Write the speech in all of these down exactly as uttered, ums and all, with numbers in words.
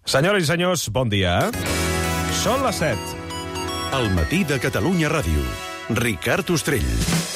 Senyores i senyors, bon dia. Són les set. El matí de Catalunya Ràdio. Ricard Ostrell.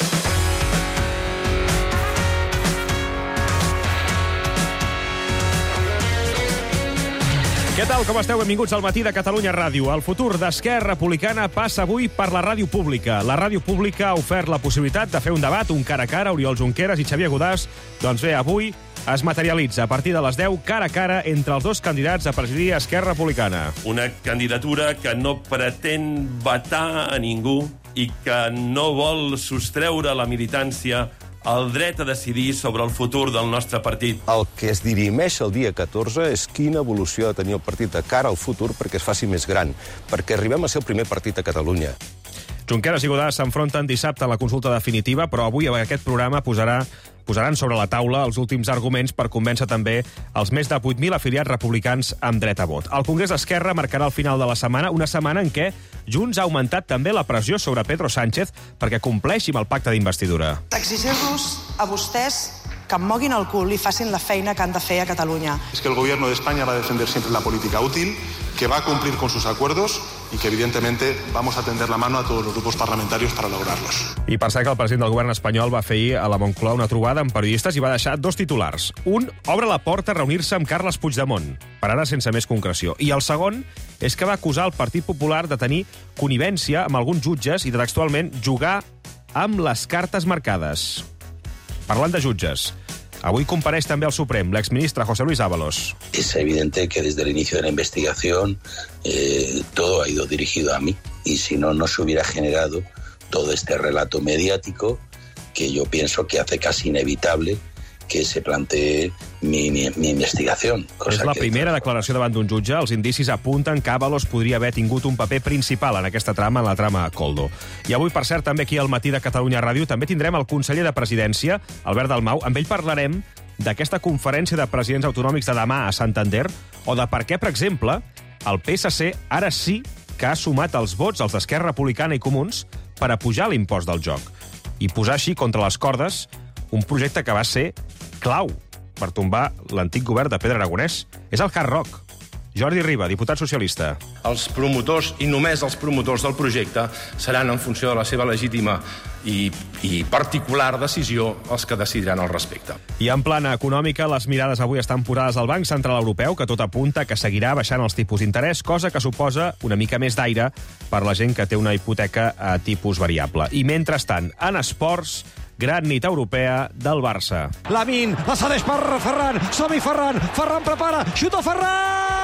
Què tal, com esteu? Benvinguts al matí de Catalunya Ràdio. El futur d'Esquerra Republicana passa avui per la ràdio pública. La ràdio pública ha ofert la possibilitat de fer un debat, un cara a cara, Oriol Junqueras i Xavier Godàs. Doncs bé, avui es materialitza a partir de les deu cara a cara entre els dos candidats a presidir Esquerra Republicana. Una candidatura que no pretén vetar a ningú i que no vol sostreure la militància el dret a decidir sobre el futur del nostre partit. El que es dirimeix el dia catorze és quina evolució ha de tenir el partit de cara al futur perquè es faci més gran, perquè arribem a ser el primer partit a Catalunya. Junqueras i Godàs s'enfronten dissabte a la consulta definitiva, però avui aquest programa posarà posaran sobre la taula els últims arguments per convèncer també els més de vuit mil afiliats republicans amb dret a vot. El Congrés d'Esquerra marcarà el final de la setmana, una setmana en què Junts ha augmentat també la pressió sobre Pedro Sánchez perquè compleixi amb el pacte d'investidura. Exigir-los a vostès que em moguin el cul i facin la feina que han de fer a Catalunya. Es que el gobierno de España va a defender siempre la política útil, que va a cumplir con sus acuerdos y que evidentemente vamos a tender la mano a todos los grupos parlamentarios para lograrlos. I per cert que el president del govern espanyol va fer ahir a la Moncloa una trobada amb periodistes i va deixar dos titulars. Un, obre la porta a reunir-se amb Carles Puigdemont, per ara sense més concreció. I el segon és que va acusar el Partit Popular de tenir connivència amb alguns jutges i de textualment jugar amb les cartes marcades. Parlant de jutges, avui compareix també al Suprem l'exministre José Luis Ábalos. Es evidente que desde el inicio de la investigación eh, todo ha ido dirigido a mí y si no, no se hubiera generado todo este relato mediático que yo pienso que hace casi inevitable que se plantee mi, mi, mi investigación. Cosa és la que primera declaració davant d'un jutge. Els indicis apunten que Ábalos podria haver tingut un paper principal en aquesta trama, en la trama Koldo. I avui, per cert, també aquí al matí de Catalunya Ràdio, també tindrem el conseller de Presidència, Albert Dalmau. Amb ell parlarem d'aquesta conferència de presidents autonòmics de demà a Santander, o de per què, per exemple, el P S C ara sí que ha sumat els vots als d'Esquerra Republicana i Comuns per apujar l'impost del joc i posar així contra les cordes un projecte que va ser clau per tombar l'antic govern de Pedro Aragonès. És el Hard Rock. Jordi Riba, diputat socialista. Els promotors, i només els promotors del projecte, seran en funció de la seva legítima i, i particular decisió els que decidiran al respecte. I en plana econòmica, les mirades avui estan posades al Banc Central Europeu, que tot apunta que seguirà baixant els tipus d'interès, cosa que suposa una mica més d'aire per la gent que té una hipoteca a tipus variable. I mentrestant, en esports, gran nit europea del Barça. Lamine, la cedeix per Ferran, som-hi Ferran, Ferran prepara, xuta Ferran!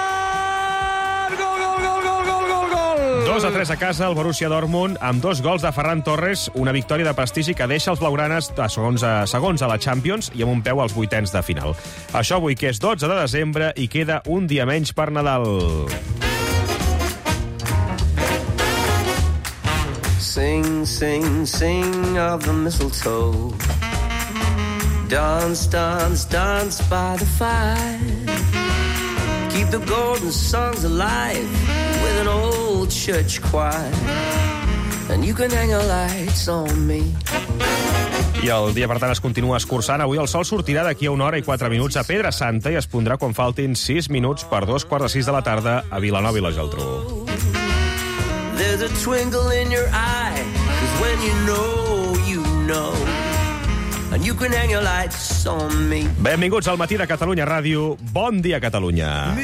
Gol, gol, gol, gol, gol, gol, gol! dos a tres a casa, el Borussia Dortmund, amb dos gols de Ferran Torres, una victòria de prestigi que deixa els blaugranes a segons, a segons a la Champions i amb un peu als vuitens de final. Això avui que és dotze de desembre i queda un dia menys per Nadal. Sing, sing, sing of the mistletoe. Dance, dance, dance by the fire. Keep the golden songs alive with an old church choir. And you can hang your lights on me. I el dia, per tant, es continua escurçant. Avui el sol sortirà d'aquí a una hora i quatre minuts a Pedra Santa i es pondrà quan faltin sis minuts per dos quarts de sis de la tarda a Vilanova i la Geltrú. There's a twinkle in your eye, 'cause when you know, you know. And you can hang your lights on me. Benvinguts al matí de Catalunya Ràdio. Bon dia, Catalunya.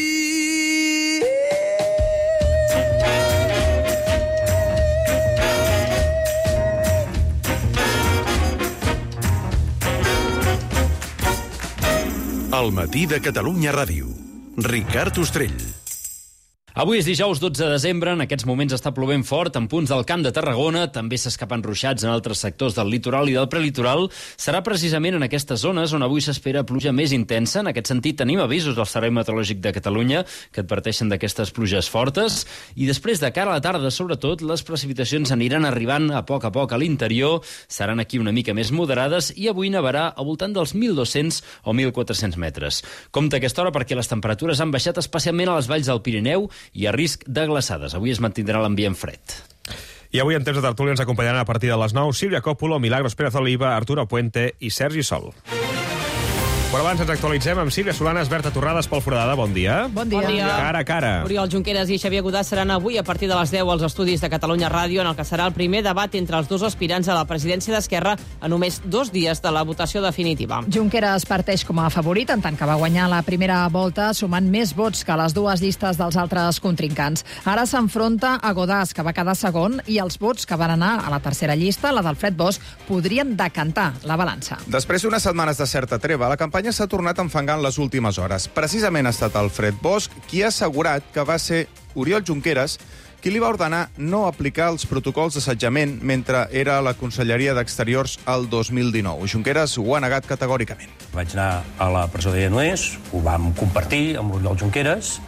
El matí de Catalunya Ràdio. Ricard Ostrell. Avui és dijous dotze de desembre, en aquests moments està plovent fort en punts del Camp de Tarragona, també s'escapen ruixats en altres sectors del litoral i del prelitoral. Serà precisament en aquestes zones on avui s'espera pluja més intensa. En aquest sentit tenim avisos del Servei Meteorològic de Catalunya que adverteixen d'aquestes pluges fortes i després de cara a la tarda, sobretot, les precipitacions aniran arribant a poc a poc a l'interior, seran aquí una mica més moderades i avui nevarà al voltant dels mil dos-cents o mil quatre-cents metres. Compte a aquesta hora perquè les temperatures han baixat especialment a les valls del Pirineu i a risc de glaçades. Avui es mantindrà l'ambient fred. I avui en temps de tertúlia ens acompanyaran a partir de les nou Sílvia Coppola, Milagros Pérez Oliva, Arturo Puente i Sergi Sol. Però abans ens actualitzem amb Sílvia Solanes, Berta Torrades, Pol Foradada. Bon dia. Bon dia. Bon dia. Cara a cara. Oriol Junqueras i Xavier Godà seran avui a partir de les deu als estudis de Catalunya Ràdio, en el que serà el primer debat entre els dos aspirants a la presidència d'Esquerra a només dos dies de la votació definitiva. Junqueras parteix com a favorit, en tant que va guanyar la primera volta, sumant més vots que les dues llistes dels altres contrincants. Ara s'enfronta a Godàs, que va quedar segon, i els vots que van anar a la tercera llista, la d'Alfred Bosch, podrien decantar la balança. Després d'unes setmanes de certa treva, la campanya s'ha tornat enfangant les últimes hores. Precisament ha estat Alfred Bosch qui ha assegurat que va ser Oriol Junqueras qui li va ordenar no aplicar els protocols d'assetjament mentre era a la Conselleria d'Exteriors el dos mil dinou. Junqueras ho ha negat categòricament. Vaig anar a la presó de Lledoners, ho vam compartir amb l'Oriol Junqueras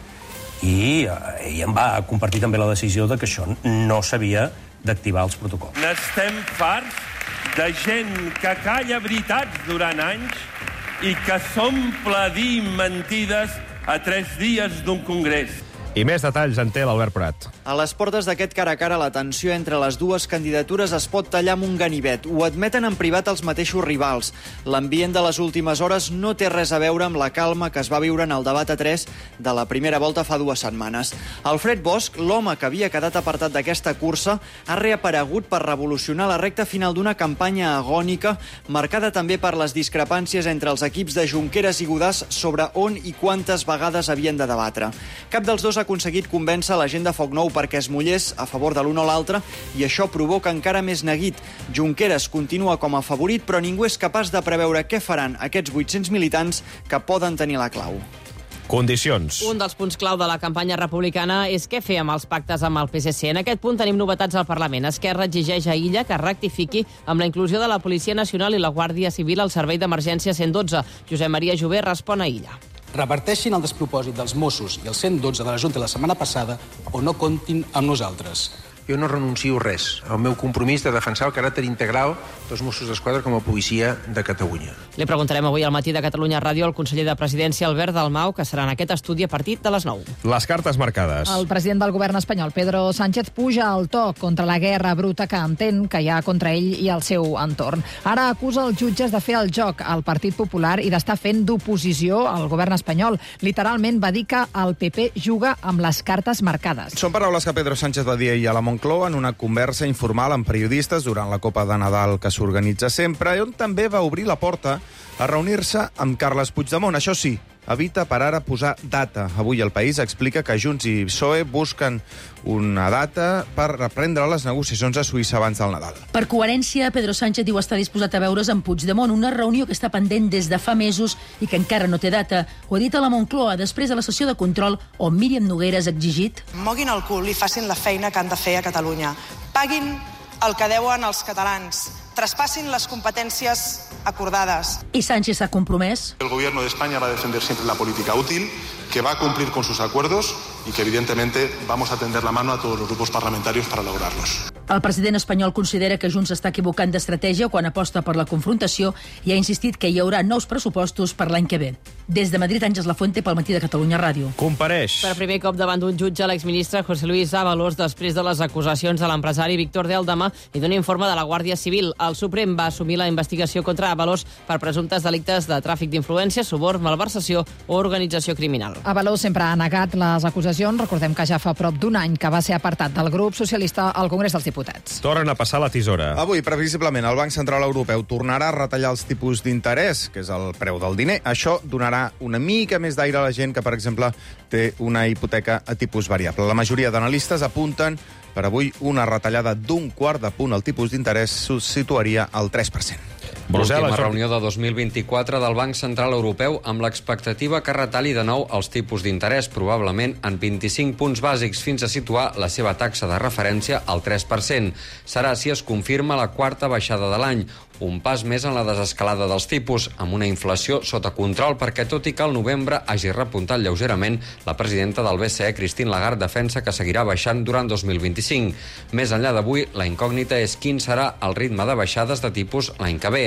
i ell em va compartir també la decisió de que això no s'havia d'activar els protocols. N'estem farts de gent que calla veritats durant anys i que s'omple dir mentides a tres dies d'un congrés. I més detalls en té l'Albert Prat. A les portes d'aquest cara a cara, la tensió entre les dues candidatures es pot tallar amb un ganivet. Ho admeten en privat els mateixos rivals. L'ambient de les últimes hores no té res a veure amb la calma que es va viure en el debat a tres de la primera volta fa dues setmanes. Alfred Bosch, l'home que havia quedat apartat d'aquesta cursa, ha reaparegut per revolucionar la recta final d'una campanya agònica, marcada també per les discrepàncies entre els equips de Junqueras i Godàs sobre on i quantes vegades havien de debatre. Cap dels dos ha aconseguit convèncer la gent de Foc Nou perquè es mullés a favor de l'un o l'altre i això provoca encara més neguit. Junqueras continua com a favorit, però ningú és capaç de preveure què faran aquests vuit-cents militants que poden tenir la clau. Condicions. Un dels punts clau de la campanya republicana és què fer amb els pactes amb el P S C. En aquest punt tenim novetats al Parlament. Esquerra exigeix a Illa que rectifiqui amb la inclusió de la Policia Nacional i la Guàrdia Civil al servei d'emergència cent dotze. Josep Maria Jové respon a Illa. Reverteixin el despropòsit dels Mossos i el cent dotze de la Junta la setmana passada o no comptin amb nosaltres. Jo no renuncio res al meu compromís de defensar el caràcter integral dels Mossos d'Esquadra com a policia de Catalunya. Li preguntarem avui al matí de Catalunya Ràdio al conseller de Presidència, Albert Dalmau, que serà en aquest estudi a partir de les nou. Les cartes marcades. El president del govern espanyol, Pedro Sánchez, puja al to contra la guerra bruta que entén que hi ha contra ell i el seu entorn. Ara acusa els jutges de fer el joc al Partit Popular i d'estar fent d'oposició al govern espanyol. Literalment va dir que el P P juga amb les cartes marcades. Són paraules que Pedro Sánchez va dir ahir a la Moncloa en una conversa informal amb periodistes durant la Copa de Nadal que s'organitza sempre, i on també va obrir la porta a reunir-se amb Carles Puigdemont. Això sí, evita per ara posar data. Avui El País explica que Junts i P S O E busquen una data per reprendre les negociacions a Suïssa abans del Nadal. Per coherència, Pedro Sánchez diu estar disposat a veure's amb Puigdemont, una reunió que està pendent des de fa mesos i que encara no té data. Ho ha dit a la Moncloa després de la sessió de control on Míriam Nogueras ha exigit: moguin el cul i facin la feina que han de fer a Catalunya. Paguin el que deuen als catalans. Traspassin les competències acordades. I Sánchez s'ha compromès. El gobierno de España va a defender siempre la política útil, que va a cumplir con sus acuerdos y que evidentemente vamos a tender la mano a todos los grupos parlamentarios para lograrlos. El president espanyol considera que Junts està equivocant d'estratègia quan aposta per la confrontació i ha insistit que hi haurà nous pressupostos per l'any que ve. Des de Madrid, Àngels Lafuente, pel matí de Catalunya Ràdio. Compareix. Per primer cop davant d'un jutge, l'exministre José Luis Ábalos, després de les acusacions de l'empresari Víctor de Aldama i d'un informe de la Guàrdia Civil. El Suprem va assumir la investigació contra Ábalos per presumptes delictes de tràfic d'influència, suborn, malversació o organització criminal. Ábalos sempre ha negat les acusacions. Recordem que ja fa prop d'un any que va ser apartat del grup socialista al Congrés dels Diputats. Tornen a passar la tisora. Avui, previsiblement, el Banc Central Europeu tornarà a retallar els tipus d'interès, que és el preu del diner. Això donarà una mica més d'aire a la gent que, per exemple, té una hipoteca a tipus variable. La majoria d'analistes apunten per avui una retallada d'un quart de punt al tipus d'interès situaria al tres per cent. L'última reunió de dos mil vint-i-quatre del Banc Central Europeu amb l'expectativa que retalli de nou els tipus d'interès, probablement en vint-i-cinc punts bàsics, fins a situar la seva taxa de referència al tres per cent. Serà, si es confirma, la quarta baixada de l'any, un pas més en la desescalada dels tipus, amb una inflació sota control, perquè tot i que al novembre hagi repuntat lleugerament, la presidenta del B C E, Christine Lagarde, defensa que seguirà baixant durant dos mil vint-i-cinc. Més enllà d'avui, la incògnita és quin serà el ritme de baixades de tipus l'any que ve.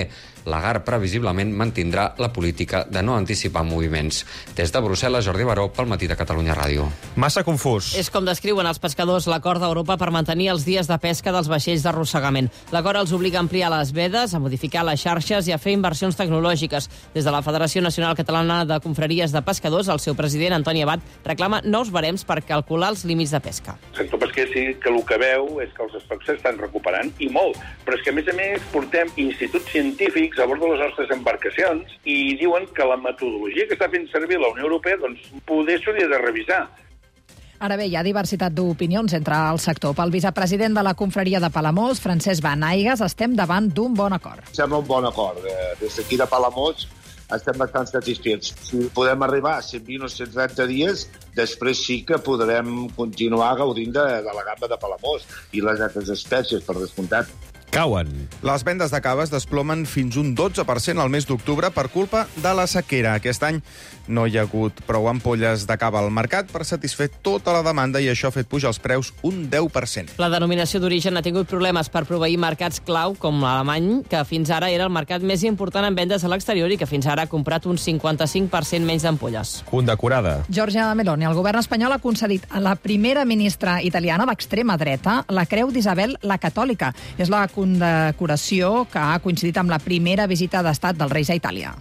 Lagarde previsiblement mantindrà la política de no anticipar moviments. Des de Brussel·les, Jordi Baró, pel Matí de Catalunya Ràdio. Massa confús. És com descriuen els pescadors l'acord d'Europa per mantenir els dies de pesca dels vaixells d'arrossegament. L'acord els obliga a ampliar les vedes, a modificar les xarxes i a fer inversions tecnològiques. Des de la Federació Nacional Catalana de Confraries de Pescadors, el seu president, Antoni Abad, reclama nous barems per calcular els límits de pesca. El sector pesquer sí que el que veu és que els estocs s'estan recuperant, i molt. Però és que, a més a més, portem instituts científics a bord de les nostres embarcacions i diuen que la metodologia que està fent servir la Unió Europea, doncs, poder s'hauria de revisar. Ara bé, hi ha diversitat d'opinions entre el sector. Pel vicepresident de la confraria de Palamós, Francesc Benaigues, estem davant d'un bon acord. Sembla un bon acord. Des d'aquí de Palamós estem bastant satisfets. Si podem arribar a cent vint o cent trenta dies, després sí que podrem continuar gaudint de, de la gamba de Palamós i les altres espècies, per descomptat. Cauen. Les vendes de caves desplomen fins un dotze per cent al mes d'octubre per culpa de la sequera. Aquest any no hi ha hagut prou ampolles de cava al mercat per satisfer tota la demanda i això ha fet pujar els preus un deu per cent. La denominació d'origen ha tingut problemes per proveir mercats clau com l'alemany, que fins ara era el mercat més important en vendes a l'exterior i que fins ara ha comprat un cinquanta-cinc per cent menys d'ampolles. Condecorada. Giorgia Meloni, el govern espanyol ha concedit a la primera ministra italiana d'extrema dreta la Creu d'Isabel la Catòlica. És la condecoració que ha coincidit amb la primera visita d'estat dels Reis a Itàlia.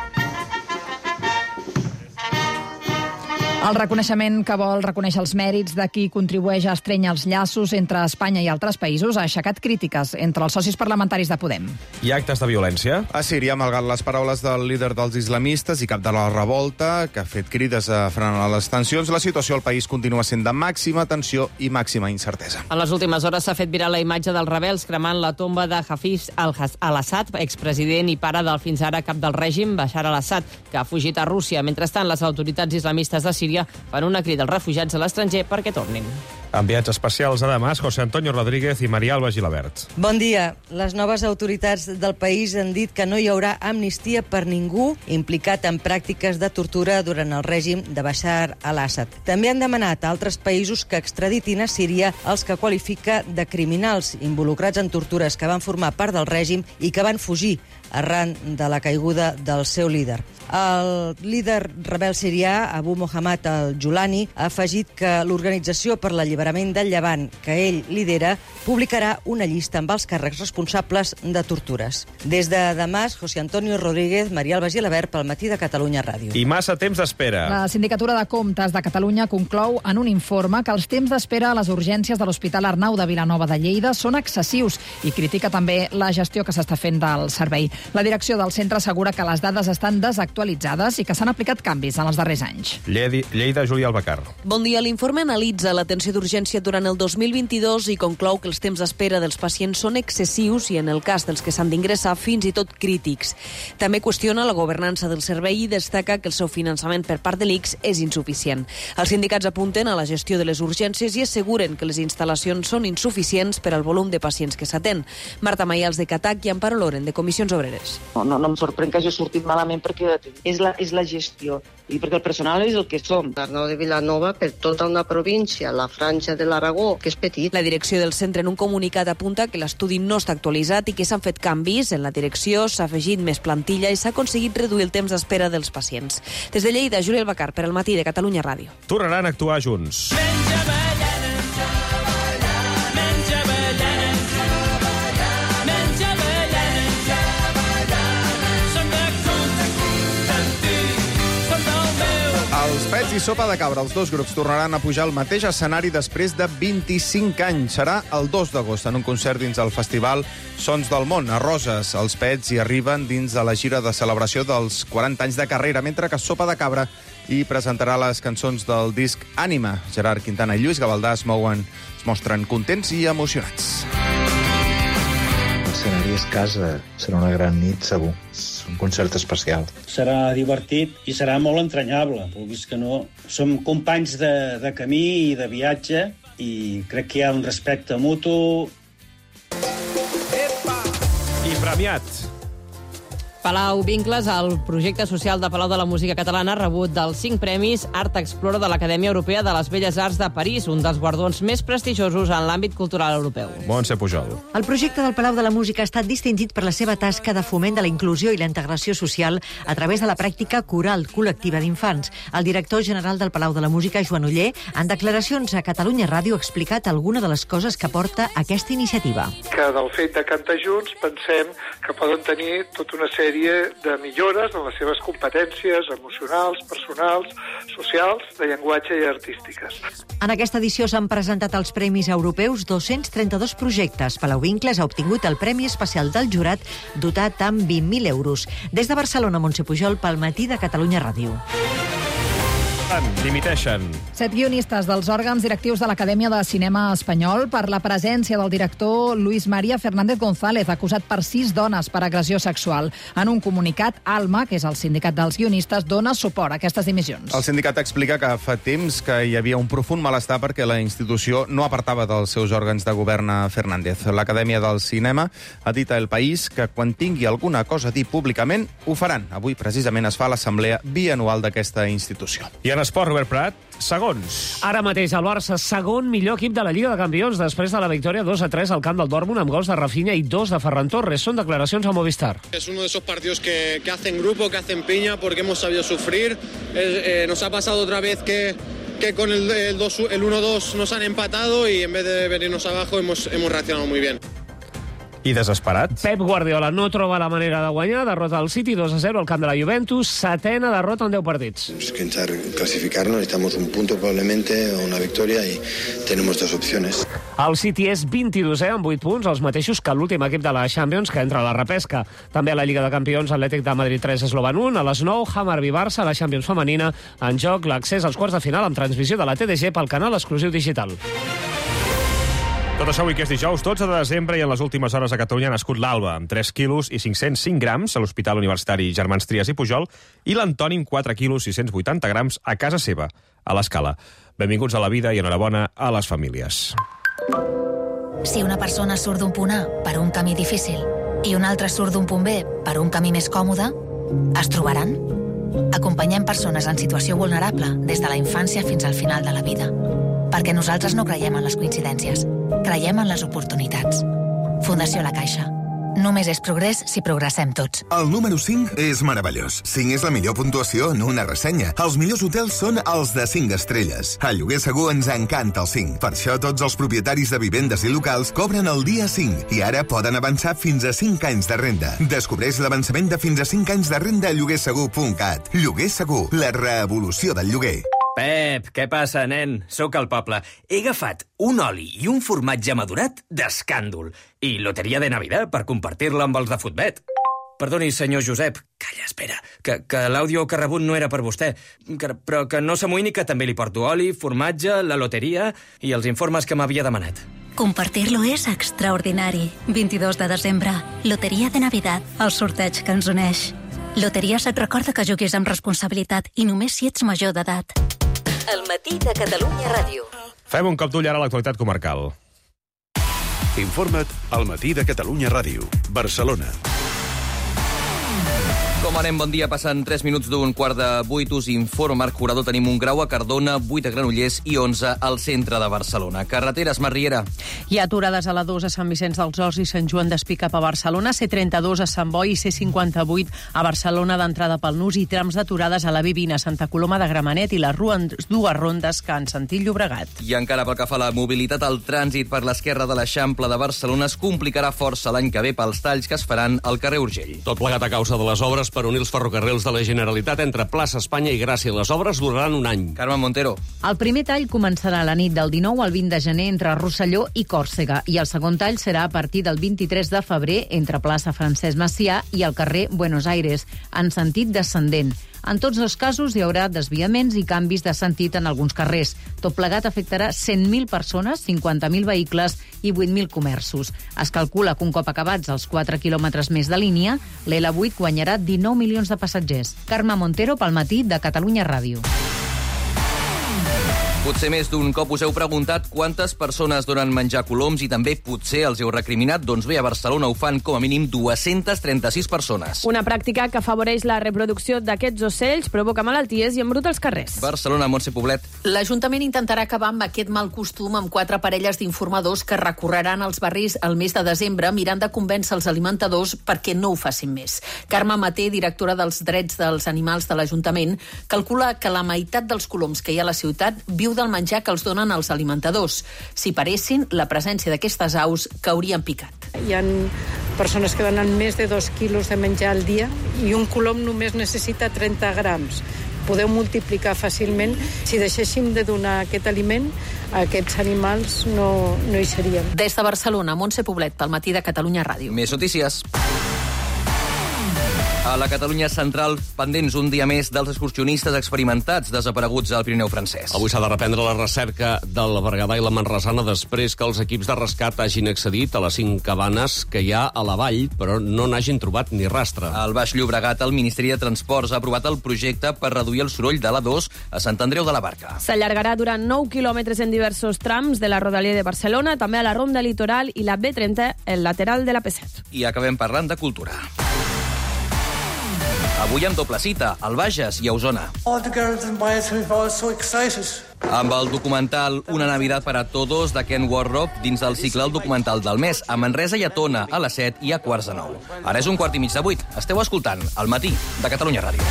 El reconeixement que vol reconèixer els mèrits de qui contribueix a estrènyer els llaços entre Espanya i altres països ha aixecat crítiques entre els socis parlamentaris de Podem. Hi ha actes de violència? A Síria, malgrat les paraules del líder dels islamistes i cap de la revolta, que ha fet crides a frenar les tensions, la situació al país continua sent de màxima tensió i màxima incertesa. En les últimes hores s'ha fet viral la imatge dels rebels cremant la tomba de Hafez al-Assad, expresident i pare del fins ara cap del règim, Bashar al-Assad, que ha fugit a Rússia. Mentrestant, les autoritats islamistes de Síria fan una crida als refugiats a l'estranger perquè tornin. Enviats especials a Damas, José Antonio Rodríguez i Maria Alba Gilabert. Bon dia. Les noves autoritats del país han dit que no hi haurà amnistia per ningú implicat en pràctiques de tortura durant el règim de Bashar al-Assad. També han demanat a altres països que extraditin a Síria els que qualifica de criminals involucrats en tortures que van formar part del règim i que van fugir arran de la caiguda del seu líder. El líder rebel sirià, Abu Mohammad al-Julani, ha afegit que l'Organització per l'Alliberament del Llevant, que ell lidera, publicarà una llista amb els càrrecs responsables de tortures. Des de Damas, José Antonio Rodríguez, Maria Alba Gilabert, pel Matí de Catalunya Ràdio. I massa temps d'espera. La Sindicatura de Comptes de Catalunya conclou en un informe que els temps d'espera a les urgències de l'Hospital Arnau de Vilanova de Lleida són excessius i critica també la gestió que s'està fent del servei. La direcció del centre assegura que les dades estan desactualitzades i que s'han aplicat canvis en els darrers anys. Lleida, Lleida Júlia Albacar. Bon dia. L'informe analitza l'atenció d'urgència durant el dos mil vint-i-dos i conclou que els temps d'espera dels pacients són excessius i, en el cas dels que s'han d'ingressar, fins i tot crítics. També qüestiona la governança del servei i destaca que el seu finançament per part de l'I C S és insuficient. Els sindicats apunten a la gestió de les urgències i asseguren que les instal·lacions són insuficients per al volum de pacients que s'atén. Marta Mayals, de Catac, i Amparo Loren, de Comissions Obreres. No, no, no em sorprèn que hagi sortit malament perquè és la, és la gestió i perquè el personal és el que som. L'Arnau de Vilanova, per tota una província, la franja de l'Aragó, que és petit. La direcció del centre en un comunicat apunta que l'estudi no està actualitzat i que s'han fet canvis en la direcció, s'ha afegit més plantilla i s'ha aconseguit reduir el temps d'espera dels pacients. Des de Lleida, Júlia Albacar, per al Matí de Catalunya Ràdio. Tornaran a actuar junts. Els Pets i Sopa de Cabra, els dos grups tornaran a pujar al mateix escenari després de vint-i-cinc anys. Serà el dos d'agost en un concert dins el festival Sons del Món, a Roses. Els Pets hi arriben dins de la gira de celebració dels quaranta anys de carrera, mentre que Sopa de Cabra hi presentarà les cançons del disc Ànima. Gerard Quintana i Lluís Gavaldà es mouen, es mostren contents i emocionats. L'escenari és casa, serà una gran nit, segur. És un concert especial. Serà divertit i serà molt entranyable, vulguis que no. Som companys de, de camí i de viatge i crec que hi ha un respecte mutu. I premiat. Palau Vincles, el projecte social de Palau de la Música Catalana, ha rebut dels cinc premis Art Explorer de l'Acadèmia Europea de les Belles Arts de París, un dels guardons més prestigiosos en l'àmbit cultural europeu. Montse Pujol. El projecte del Palau de la Música ha estat distingit per la seva tasca de foment de la inclusió i la integració social a través de la pràctica coral col·lectiva d'infants. El director general del Palau de la Música, Joan Oller, en declaracions a Catalunya Ràdio ha explicat alguna de les coses que porta aquesta iniciativa. Que del fet de cantar junts pensem que poden tenir tota una sèrie de millores en les seves competències emocionals, personals, socials, de llenguatge i artístiques. En aquesta edició s'han presentat als Premis Europeus dos-cents trenta-dos projectes. Palau Vincles ha obtingut el Premi Especial del Jurat, dotat amb vint mil euros. Des de Barcelona, Montse Pujol, pel Matí de Catalunya Ràdio. Dimiteixen. Set guionistes dels òrgans directius de l'Acadèmia de Cinema Espanyol per la presència del director Luis María Fernández González, acusat per sis dones per agressió sexual. En un comunicat, ALMA, que és el sindicat dels guionistes, dona suport a aquestes dimissions. El sindicat explica que fa temps que hi havia un profund malestar perquè la institució no apartava dels seus òrgans de govern a Fernández. L'Acadèmia del Cinema ha dit a El País que quan tingui alguna cosa a dir públicament, ho faran. Avui, precisament, es fa l'assemblea bianual d'aquesta institució. I en esport, Robert Prat, segons. Ara mateix el Barça, segon millor equip de la Lliga de Campions després de la victòria dos a tres al camp del Dortmund amb gols de Rafinha i dos de Ferran Torres. Són declaracions a Movistar. Es uno de esos partidos que, que hacen grupo, que hacen piña, porque hemos sabido sufrir. Eh, eh, nos ha pasado otra vez que, que con el, el, el uno dos nos han empatado y en vez de venirnos abajo hemos, hemos reaccionado muy bien. I desesperat? Pep Guardiola no troba la manera de guanyar, derrota al City dos a zero al camp de la Juventus, setena derrota en deu partits. Intentar clasificarnos, necesitamos un punto probablemente o una victoria y tenemos dos opciones. El City és vint-i-dosè amb vuit punts, els mateixos que l'últim equip de la Champions que entra a la repesca. També a la Lliga de Campions, Atlètic de Madrid tres, Eslovan un, a les nou, Hammarby Barça, a la Champions femenina, en joc l'accés als quarts de final amb transmissió de la T D G pel canal exclusiu digital. Tot això avui que és dijous, dotze de desembre, i en les últimes hores a Catalunya ha nascut l'Alba, amb tres quilos i cinc-cents cinc grams a l'Hospital Universitari Germans Trias i Pujol, i l'Antoni amb quatre quilos i sis-cents vuitanta grams a casa seva, a l'Escala. Benvinguts a la vida i enhorabona a les famílies. Si una persona surt d'un punt A per un camí difícil i una altra surt d'un punt B per un camí més còmode, es trobaran? Acompanyem persones en situació vulnerable des de la infància fins al final de la vida. Perquè nosaltres no creiem en les coincidències. Creiem en les oportunitats. Fundació La Caixa. Només és progrés si progressem tots. El número cinc és meravellós. cinc és la millor puntuació en una ressenya. Els millors hotels són els de cinc estrelles. A Lloguer Segur ens encanta el cinc. Per això tots els propietaris de vivendes i locals cobren el dia cinc i ara poden avançar fins a cinc anys de renda. Descobreix l'avançament de fins a cinc anys de renda a lloguer segur punt cat. Lloguer Segur, la revolució del lloguer. Pep, què passa, nen? Sóc al poble. He agafat un oli i un formatge madurat d'escàndol i loteria de Navidad per compartir-la amb els de Futbet. Perdoni, senyor Josep. Calla, espera, que, que l'àudio que ha rebut no era per vostè, que, però que no s'amoïni que també li porto oli, formatge, la loteria i els informes que m'havia demanat. Compartir-lo és extraordinari. vint-i-dos de desembre, loteria de Navidad, el sorteig que ens uneix. Loteries et recorda que juguis amb responsabilitat i només si ets major d'edat. El Matí de Catalunya Ràdio. Fem un cop d'ull ara a l'actualitat comarcal. Informa't al Matí de Catalunya Ràdio, Barcelona. Com anem? Bon dia. Passen tres minuts d'un quart de vuit. Us informa Marc Curador. Tenim un grau a Cardona, vuit a Granollers i onze al centre de Barcelona. Carreteres, Mar Riera. Hi ha aturades a la dos a Sant Vicenç dels Horts i Sant Joan d'Espí cap a Barcelona, C trenta-dos a Sant Boi i C cinquanta-vuit a Barcelona d'entrada pel Nus i trams d'aturades a la B vint a Santa Coloma de Gramenet i les dues rondes que han sentit Llobregat. I encara pel que fa a la mobilitat, el trànsit per l'esquerra de l'Eixample de Barcelona es complicarà força l'any que ve pels talls que es faran al carrer Urgell. Tot plegat a causa de les obres per unir els ferrocarrils de la Generalitat entre Plaça Espanya i Gràcia. Les obres duraran un any. Carme Montero. El primer tall començarà la nit del dinou al vint de gener entre Rosselló i Còrsega i el segon tall serà a partir del vint-i-tres de febrer entre Plaça Francesc Macià i el carrer Buenos Aires, en sentit descendent. En tots dos casos hi haurà desviaments i canvis de sentit en alguns carrers. Tot plegat afectarà cent mil persones, cinquanta mil vehicles i vuit mil comerços. Es calcula que un cop acabats els quatre quilòmetres més de línia, l'L vuit guanyarà dinou milions de passatgers. Carme Montero pel Matí de Catalunya Ràdio. Potser més d'un cop us heu preguntat quantes persones donen menjar coloms i també potser els heu recriminat. Doncs bé, a Barcelona ho fan com a mínim dues-centes trenta-sis persones. Una pràctica que afavoreix la reproducció d'aquests ocells, provoca malalties i embruta els carrers. Barcelona, Montse Poblet. L'Ajuntament intentarà acabar amb aquest mal costum amb quatre parelles d'informadors que recorreran als barris el mes de desembre mirant de convèncer els alimentadors perquè no ho facin més. Carme Maté, directora dels drets dels animals de l'Ajuntament, calcula que la meitat dels coloms que hi ha a la ciutat viu del menjar que els donen els alimentadors. Si paressin, la presència d'aquestes aus caurien picat. Hi ha persones que donen més de dos quilos de menjar al dia i un colom només necessita trenta grams. Podeu multiplicar fàcilment. Si deixéssim de donar aquest aliment, aquests animals no, no hi serien. Des de Barcelona, Montse Poblet, pel Matí de Catalunya Ràdio. Més notícies. A la Catalunya central, pendents un dia més dels excursionistes experimentats desapareguts al Pirineu francès. Avui s'ha de reprendre la recerca del Berguedà i la Manresana després que els equips de rescat hagin accedit a les cinc cabanes que hi ha a la vall, però no n'hagin trobat ni rastre. Al Baix Llobregat, el Ministeri de Transports ha aprovat el projecte per reduir el soroll de l'A dos a Sant Andreu de la Barca. S'allargarà durant nou quilòmetres en diversos trams de la Rodalia de Barcelona, també a la Ronda Litoral i la B trenta, el lateral de la P set. I acabem parlant de cultura. Avui amb doble cita, al Bages i a Osona. All the girls in Bages are so excited. Amb el documental Una Navidad para Todos de Ken Warrock dins del cicle El Documental del Mes, a Manresa i a Tona a les set i a quarts de nou. Ara és un quart i mig de vuit. Esteu escoltant El Matí de Catalunya Ràdio.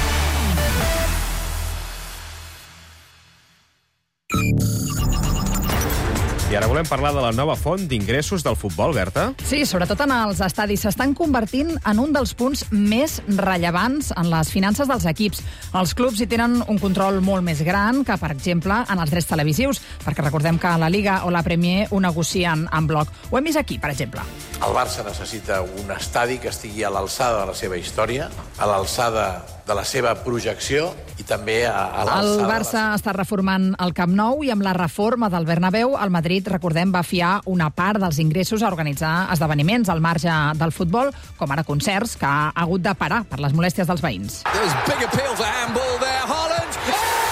I ara volem parlar de la nova font d'ingressos del futbol, Berta. Sí, sobretot en els estadis. S'estan convertint en un dels punts més rellevants en les finances dels equips. Els clubs hi tenen un control molt més gran que, per exemple, en els drets televisius, perquè recordem que la Liga o la Premier ho negocien en bloc. Ho hem vist aquí, per exemple. El Barça necessita un estadi que estigui a l'alçada de la seva història, a l'alçada de la seva projecció i també a, a l'alçada... El Barça la... està reformant el Camp Nou i amb la reforma del Bernabéu, el Madrid, recordem, va fiar una part dels ingressos a organitzar esdeveniments al marge del futbol, com ara concerts, que ha hagut de parar per les molèsties dels veïns. There's big appeal for handball there, Haaland!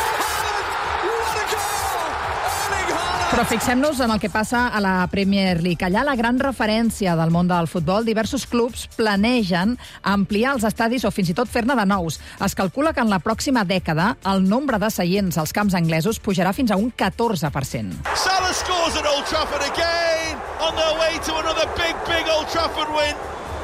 Però fixem-nos en el que passa a la Premier League. Allà, la gran referència del món del futbol, diversos clubs planegen ampliar els estadis o fins i tot fer-ne de nous. Es calcula que en la pròxima dècada el nombre de seients als camps anglesos pujarà fins a un catorze per cent. Salah scores at Old Trafford again, on their way to another big, big Old Trafford win.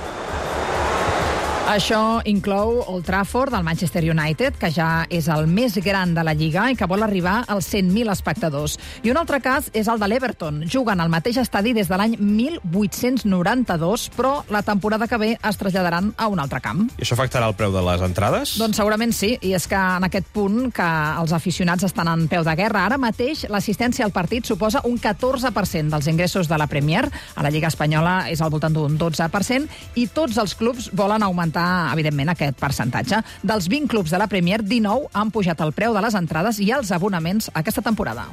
Això inclou Old Trafford, del Manchester United, que ja és el més gran de la Lliga i que vol arribar als cent mil espectadors. I un altre cas és el de l'Everton. Juguen al mateix estadi des de l'any mil vuit-cents noranta-dos, però la temporada que ve es traslladaran a un altre camp. I això afectarà el preu de les entrades? Doncs segurament sí, i és que en aquest punt que els aficionats estan en peu de guerra. Ara mateix l'assistència al partit suposa un catorze per cent dels ingressos de la Premier. A la Lliga Espanyola és al voltant d'un dotze per cent i tots els clubs volen augmentar evidentment, aquest percentatge. Dels vint clubs de la Premier, dinou han pujat el preu de les entrades i els abonaments aquesta temporada.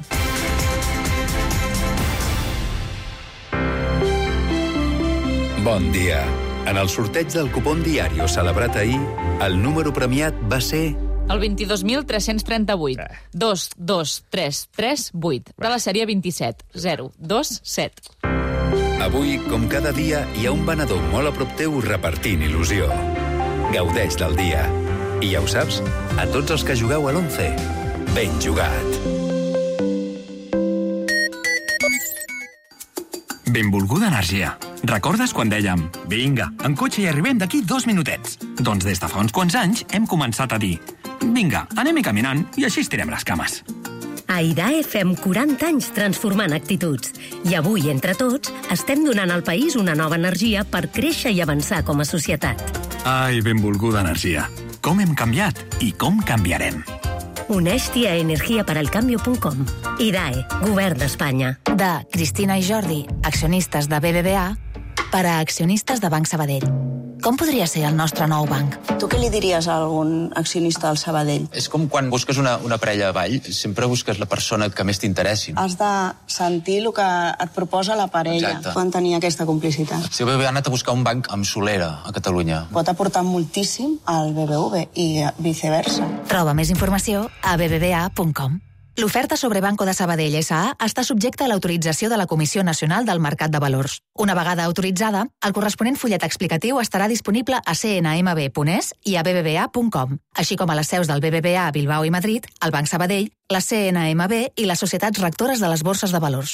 Bon dia. En el sorteig del cupón Diario celebrat ahir, el número premiat va ser... El vint-i-dos mil tres-cents trenta-vuit. dos dos tres tres vuit. De la sèrie vint-i-set zero dos set. Avui, com cada dia, hi ha un venedor molt a prop teu repartint il·lusió. Gaudeix del dia. I ja ho saps, a tots els que jugueu a l'once, ben jugat. Benvolguda energia. Recordes quan dèiem vinga, en cotxe hi arribem d'aquí dos minutets? Doncs des de fa uns quants anys hem començat a dir vinga, anem-hi caminant i així estirem les cames. A I D A E fem quaranta anys transformant actituds. I avui, entre tots, estem donant al país una nova energia per créixer i avançar com a societat. Ai, benvolguda energia. Com hem canviat i com canviarem. Uneix-t'hi a energia per al cambio punt com. I D A E, Govern d'Espanya. De Cristina i Jordi, accionistes de B B V A, per a accionistes de Banc Sabadell. Com podria ser el nostre nou banc? Tu què li diries a algun accionista del Sabadell? És com quan busques una, una parella a ball, sempre busques la persona que més t'interessi. Has de sentir el que et proposa la parella. Exacte. Quan tenia aquesta complicitat. Si el B B V A ha anat a buscar un banc amb solera a Catalunya. Pot aportar moltíssim al B B V i viceversa. Troba més informació a b b v a punt com. L'oferta sobre Banco de Sabadell S A està subjecta a l'autorització de la Comissió Nacional del Mercat de Valors. Una vegada autoritzada, el corresponent fullet explicatiu estarà disponible a c n m b punt e s i a b b v a punt com, així com a les seus del B B V A a Bilbao i Madrid, el Banc Sabadell, la C N M B i les societats rectores de les borses de valors.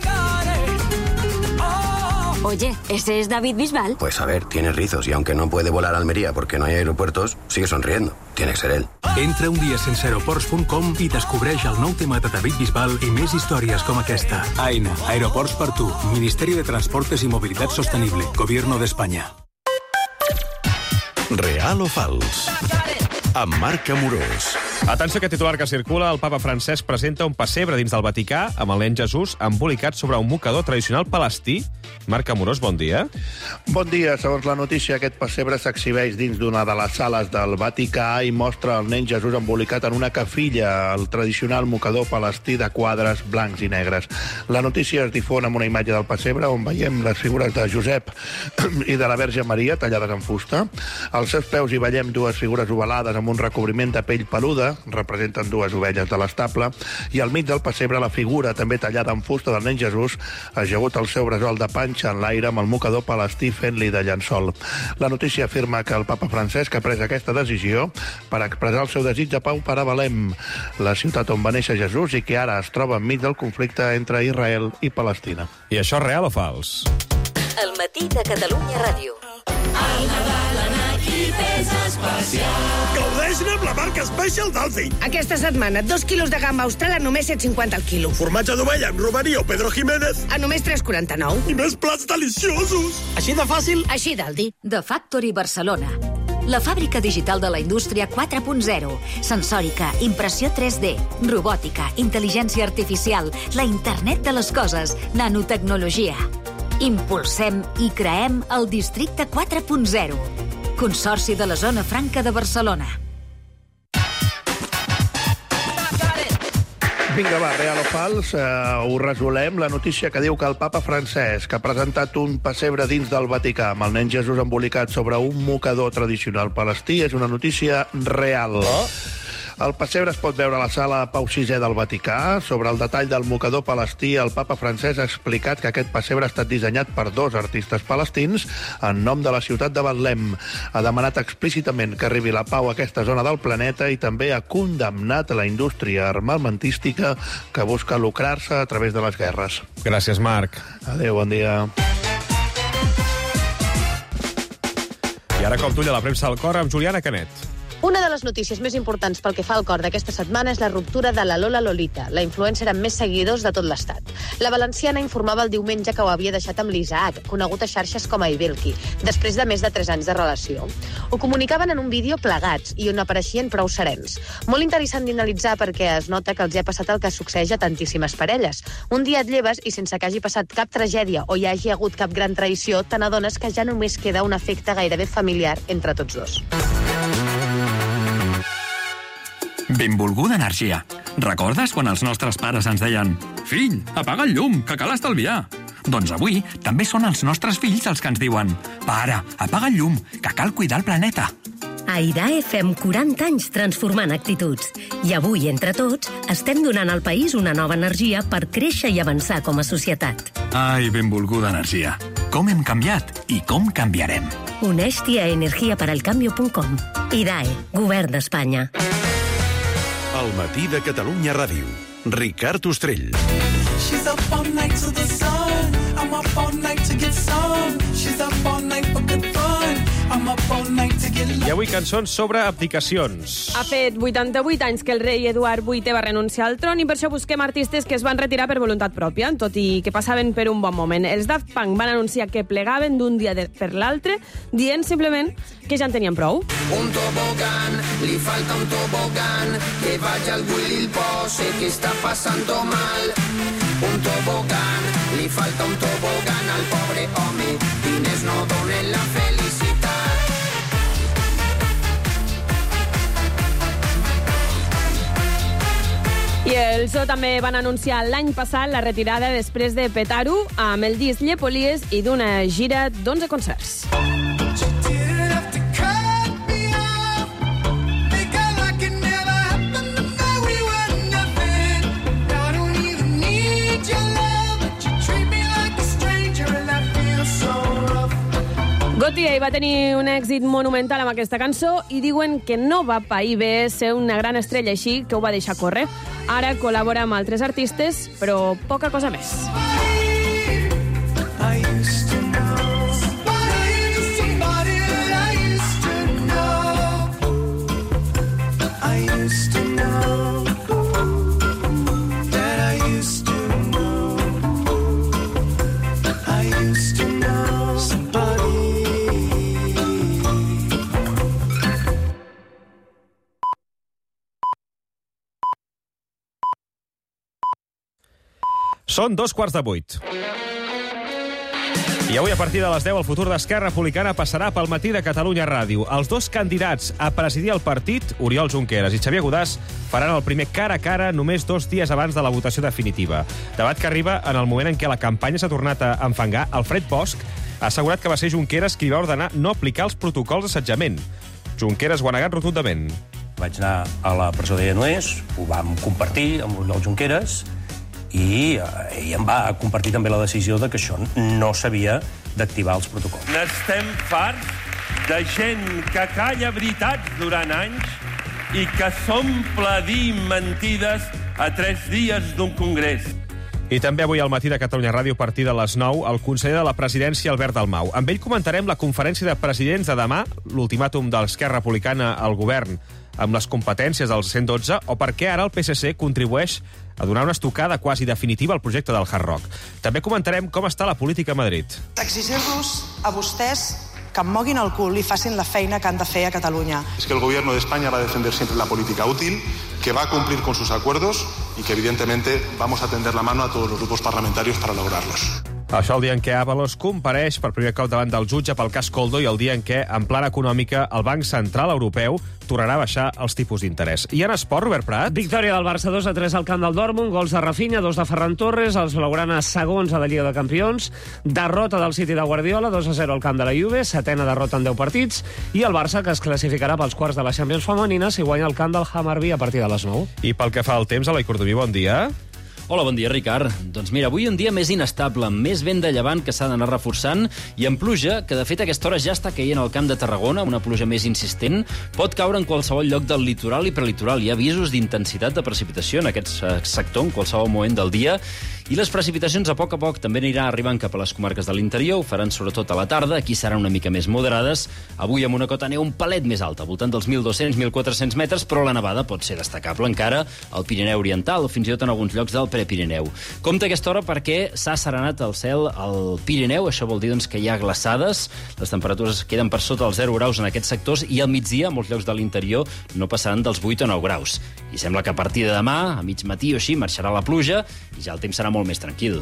Oye, ¿ese es David Bisbal? Pues a ver, tiene rizos y aunque no puede volar a Almería porque no hay aeropuertos, sigue sonriendo. Tiene que ser él. Entra un dia sense aeroports punt com i descobreix el nou tema de David Bisbal i més històries com aquesta. AENA, Aeroports per tu, Ministeri de Transportes i Mobilitat Sostenible, Gobierno de España. Real o fals? Amb Marc Amorós. Atenció, aquest titular que circula. El papa Francesc presenta un pessebre dins del Vaticà amb el nen Jesús embolicat sobre un mocador tradicional palestí. Marc Amorós, bon dia. Bon dia. Segons la notícia, aquest pessebre s'exhibeix dins d'una de les sales del Vaticà i mostra el nen Jesús embolicat en una cafilla, el tradicional mocador palestí de quadres blancs i negres. La notícia es difon amb una imatge del pessebre on veiem les figures de Josep i de la Verge Maria tallades en fusta. Als seus peus hi veiem dues figures ovalades amb un recobriment de pell peluda, representen dues ovelles de l'estable, i al mig del pessebre la figura, també tallada en fusta del nen Jesús, ajagut al seu bressol de panxa en l'aire amb el mocador palestí fent-li de llençol. La notícia afirma que el papa Francesc ha pres aquesta decisió per expressar el seu desig de pau per a Belém, la ciutat on va néixer Jesús i que ara es troba enmig del conflicte entre Israel i Palestina. I això és real o fals? El matí de Catalunya Ràdio. El Nadal en equip és especial. Gaudeix-ne amb la marca Special Dolphin. Aquesta setmana, dos quilos de gamba austral a només set cinquanta el quilo. Formatge d'ovella amb romaní o Pedro Jiménez a només tres quaranta-nou. I més plats deliciosos. Així de fàcil. Així d'Aldi. The Factory Barcelona. La fàbrica digital de la indústria quatre punt zero. Sensòrica, impressió tres D, robòtica, intel·ligència artificial, la internet de les coses, nanotecnologia. Impulsem i creem el districte quatre punt zero. Consorci de la Zona Franca de Barcelona. Vinga, va, real o fals, eh, ho resolem. La notícia que diu que el papa Francesc ha presentat un pessebre dins del Vaticà amb el nen Jesús embolicat sobre un mocador tradicional palestí és una notícia real. Oh. El pessebre es pot veure a la sala Pau sisè del Vaticà. Sobre el detall del mocador palestí, el papa Francesc ha explicat que aquest pessebre ha estat dissenyat per dos artistes palestins en nom de la ciutat de Betlem. Ha demanat explícitament que arribi la pau a aquesta zona del planeta i també ha condemnat la indústria armamentística que busca lucrar-se a través de les guerres. Gràcies, Marc. Adéu, bon dia. I ara com t'ulla la premsa al cor amb Juliana Canet. Una de les notícies més importants pel que fa al cor d'aquesta setmana és la ruptura de la Lola Lolita, la influencer amb més seguidors de tot l'estat. La valenciana informava el diumenge que ho havia deixat amb l'Isaac, conegut a xarxes com a Ibelki, després de més de tres anys de relació. Ho comunicaven en un vídeo plegats i on apareixien prou serens. Molt interessant d'analitzar perquè es nota que els hi ha passat el que succeeix a tantíssimes parelles. Un dia et lleves i sense que hagi passat cap tragèdia o hi hagi hagut cap gran traïció, te n'adones que ja només queda un afecte gairebé familiar entre tots dos. Benvolguda energia. Recordes quan els nostres pares ens deien «Fill, apaga el llum, que cal estalviar»? Doncs avui també són els nostres fills els que ens diuen «Pare, apaga el llum, que cal cuidar el planeta». A IDAE fem quaranta anys transformant actituds. I avui, entre tots, estem donant al país una nova energia per créixer i avançar com a societat. Ai, benvolguda energia. Com hem canviat i com canviarem. Uneix-t'hi a energia per al cambio punt com. IDAE, Govern d'Espanya. El matí de Catalunya Ràdio. Ricard Ostrell. She's up all night to the sun. I'm up all night to get some. She's up all night for good fun. I'm up all night to get love. I avui cançons sobre abdicacions. Ha fet vuitanta-vuit anys que el rei Eduard vuitè va renunciar al tron i per això busquem artistes que es van retirar per voluntat pròpia, tot i que passaven per un bon moment. Els Daft Punk van anunciar que plegaven d'un dia de, per l'altre, dient simplement que ja en tenien prou. Un tobogán, li falta un tobogán, que vaya al Willy el pose que está pasando mal. Un tobogán, li falta un tobogán al pobre home, diners no donen la felicitat. I el So també van anunciar l'any passat la retirada després de petar-ho amb el disc Llepolies i d'una gira d'onze concerts. Gotye va tenir un èxit monumental amb aquesta cançó i diuen que no va pair bé ser una gran estrella així que ho va deixar córrer. Ara col·labora amb altres artistes, però poca cosa més. Són dos quarts de vuit. I avui, a partir de les deu, el futur d'Esquerra Republicana passarà pel Matí de Catalunya Ràdio. Els dos candidats a presidir el partit, Oriol Junqueras i Xavier Godàs, faran el primer cara a cara només dos dies abans de la votació definitiva. Debat que arriba en el moment en què la campanya s'ha tornat a enfangar. Alfred Bosch ha assegurat que va ser Junqueras qui va ordenar no aplicar els protocols d'assetjament. Junqueras ho ha negat rotundament. Vaig anar a la presó de Lledoners, ho vam compartir amb Oriol Junqueras, i ell em va compartir també la decisió de que això no s'havia d'activar els protocols. N'estem farts de gent que calla veritats durant anys i que s'omple dir mentides a tres dies d'un congrés. I també avui al Matí de Catalunya Ràdio, a partir de les nou, el conseller de la Presidència, Albert Dalmau. Amb ell comentarem la conferència de presidents de demà, l'ultimàtum de l'Esquerra Republicana al govern amb les competències del cent dotze, o per què ara el P S C contribueix a donar una estocada quasi definitiva al projecte del Hard Rock. També comentarem com està la política a Madrid. Exigir-los a vostès que em moguin el cul i facin la feina que han de fer a Catalunya. Es que el gobierno de España va a defender siempre la política útil, que va a cumplir con sus acuerdos y que evidentemente vamos a tender la mano a todos los grupos parlamentarios para lograrlos. Això el dia en què Ábalos compareix per primer cop davant del jutge pel cas Koldo i el dia en què, en plana econòmica, el Banc Central Europeu tornarà a baixar els tipus d'interès. I en esport, Robert Prat? Victòria del Barça dos a tres al camp del Dortmund, gols de Rafinha, dos de Ferran Torres, els blaugranes segons a la Lliga de Campions, derrota del City de Guardiola, dos a zero al camp de la Juve, setena derrota en deu partits, i el Barça, que es classificarà pels quarts de la Champions femenina si guanya el camp del Hammarby a partir de les nou. I pel que fa al temps, Eloi Cordomí, bon dia. Hola, bon dia, Ricard. Doncs mira, avui un dia més inestable, amb més vent de llevant que s'ha d'anar reforçant i amb pluja, que de fet a aquesta hora ja està caient al camp de Tarragona, una pluja més insistent, pot caure en qualsevol lloc del litoral i prelitoral. Hi ha avisos d'intensitat de precipitació en aquest sector, en qualsevol moment del dia, i les precipitacions a poc a poc també aniran arribant cap a les comarques de l'interior, ho faran sobretot a la tarda, aquí seran una mica més moderades, avui amb una cota neu un palet més alta, voltant dels mil dos-cents a mil quatre-cents metres, però la nevada pot ser destacable encara al Pirineu Oriental o fins i tot en alguns llocs del Prepirineu. Compte a aquesta hora perquè s'ha serenat el cel al Pirineu, això vol dir doncs, que hi ha glaçades, les temperatures queden per sota els zero graus en aquests sectors i al migdia, a molts llocs de l'interior, no passaran dels vuit o nou graus. I sembla que a partir de demà, a mig matí o així, marxarà la pluja i ja el temps serà molt més tranquil.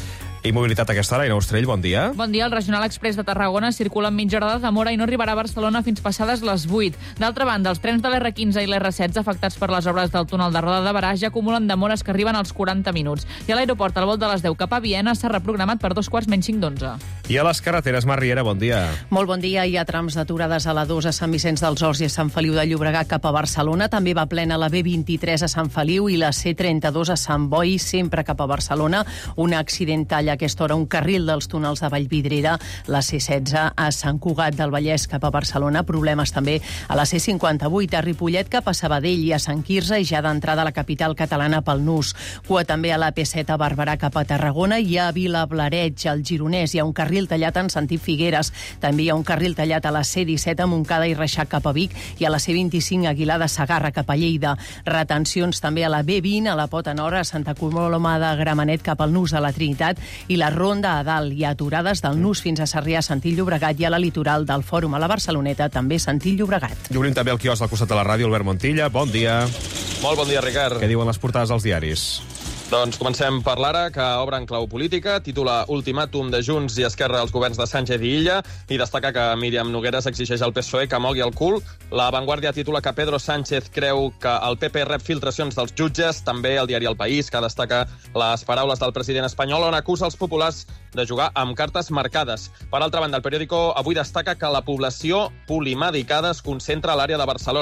I mobilitat a aquesta hora, Ina Ostrell, bon dia. Bon dia, el Regional Express de Tarragona circula amb mitja hora de demora i no arribarà a Barcelona fins passades les vuit. D'altra banda, els trens de l'R quinze i l'R setze afectats per les obres del túnel de Roda de Barà ja acumulen demores que arriben als quaranta minuts. I a l'aeroport, el vol de les deu cap a Viena s'ha reprogramat per dos quarts menys cinc d'onze. I a les carreteres, Mar Riera, bon dia. Molt bon dia. Hi ha trams d'aturades a la dos a Sant Vicenç dels Horts i a Sant Feliu de Llobregat cap a Barcelona. També va plena la B vint-i-tres a Sant Feliu i la C trenta-dos a Sant Boi, sempre cap a Barcelona. Un accident talla a aquesta hora un carril dels túnels de Vallvidrera, la C setze a Sant Cugat del Vallès cap a Barcelona, problemes també a la C cinquanta-vuit a Ripollet cap a Sabadell i a Sant Quirze i ja d'entrada a la capital catalana pel Nus. Cua també a la P set a Barberà cap a Tarragona i a Vilablareig, al Gironès. Hi ha un carril tallat en sentit Figueres. També hi ha un carril tallat a la C disset a Montcada i Reixac cap a Vic i a la C vint-i-cinc a Aguilar de Segarra cap a Lleida. Retencions també a la B vint a la Pota Nord a Santa Coloma de Gramenet cap al Nus de la Trinitat i la Ronda a dalt. Hi ha aturades del Nus fins a Sarrià, Santill Llobregat i a la litoral del Fòrum a la Barceloneta, també Santill Llobregat. I obrim també el quiosc al costat de la ràdio, Albert Montilla. Bon dia. Molt bon dia, Ricard. Què diuen les portades dels diaris? Doncs comencem per l'Ara, que obre en clau política, titula Ultimàtum de Junts i Esquerra als governs de Sánchez i Illa, i destaca que Míriam Nogueras exigeix al P S O E que mogui el cul. La Vanguardia titula que Pedro Sánchez creu que el P P rep filtracions dels jutges, també el diari El País, que destaca les paraules del president espanyol, on acusa els populars de jugar amb cartes marcades. Per altra banda, el periòdico avui destaca que la població polimedicada es concentra a l'àrea de Barcelona.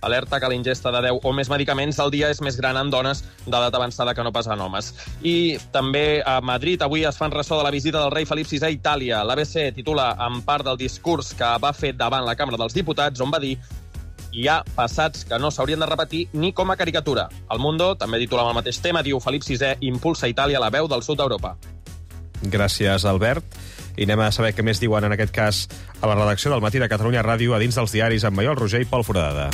alerta que la ingesta de deu o més medicaments al dia és més gran en dones d'edat avançada que no pas en homes. I també a Madrid avui es fan ressò de la visita del rei Felip sisè a Itàlia. L'A B C titula en part del discurs que va fer davant la Càmera dels Diputats, on va dir hi ha passats que no s'haurien de repetir ni com a caricatura. El Mundo també titula amb el mateix tema, diu Felip sisè impulsa Itàlia a la veu del sud d'Europa. Gràcies, Albert. I anem a saber què més diuen, en aquest cas, a la redacció del Matí de Catalunya Ràdio, a dins dels diaris, amb Maiol Roger i Pol Foradada.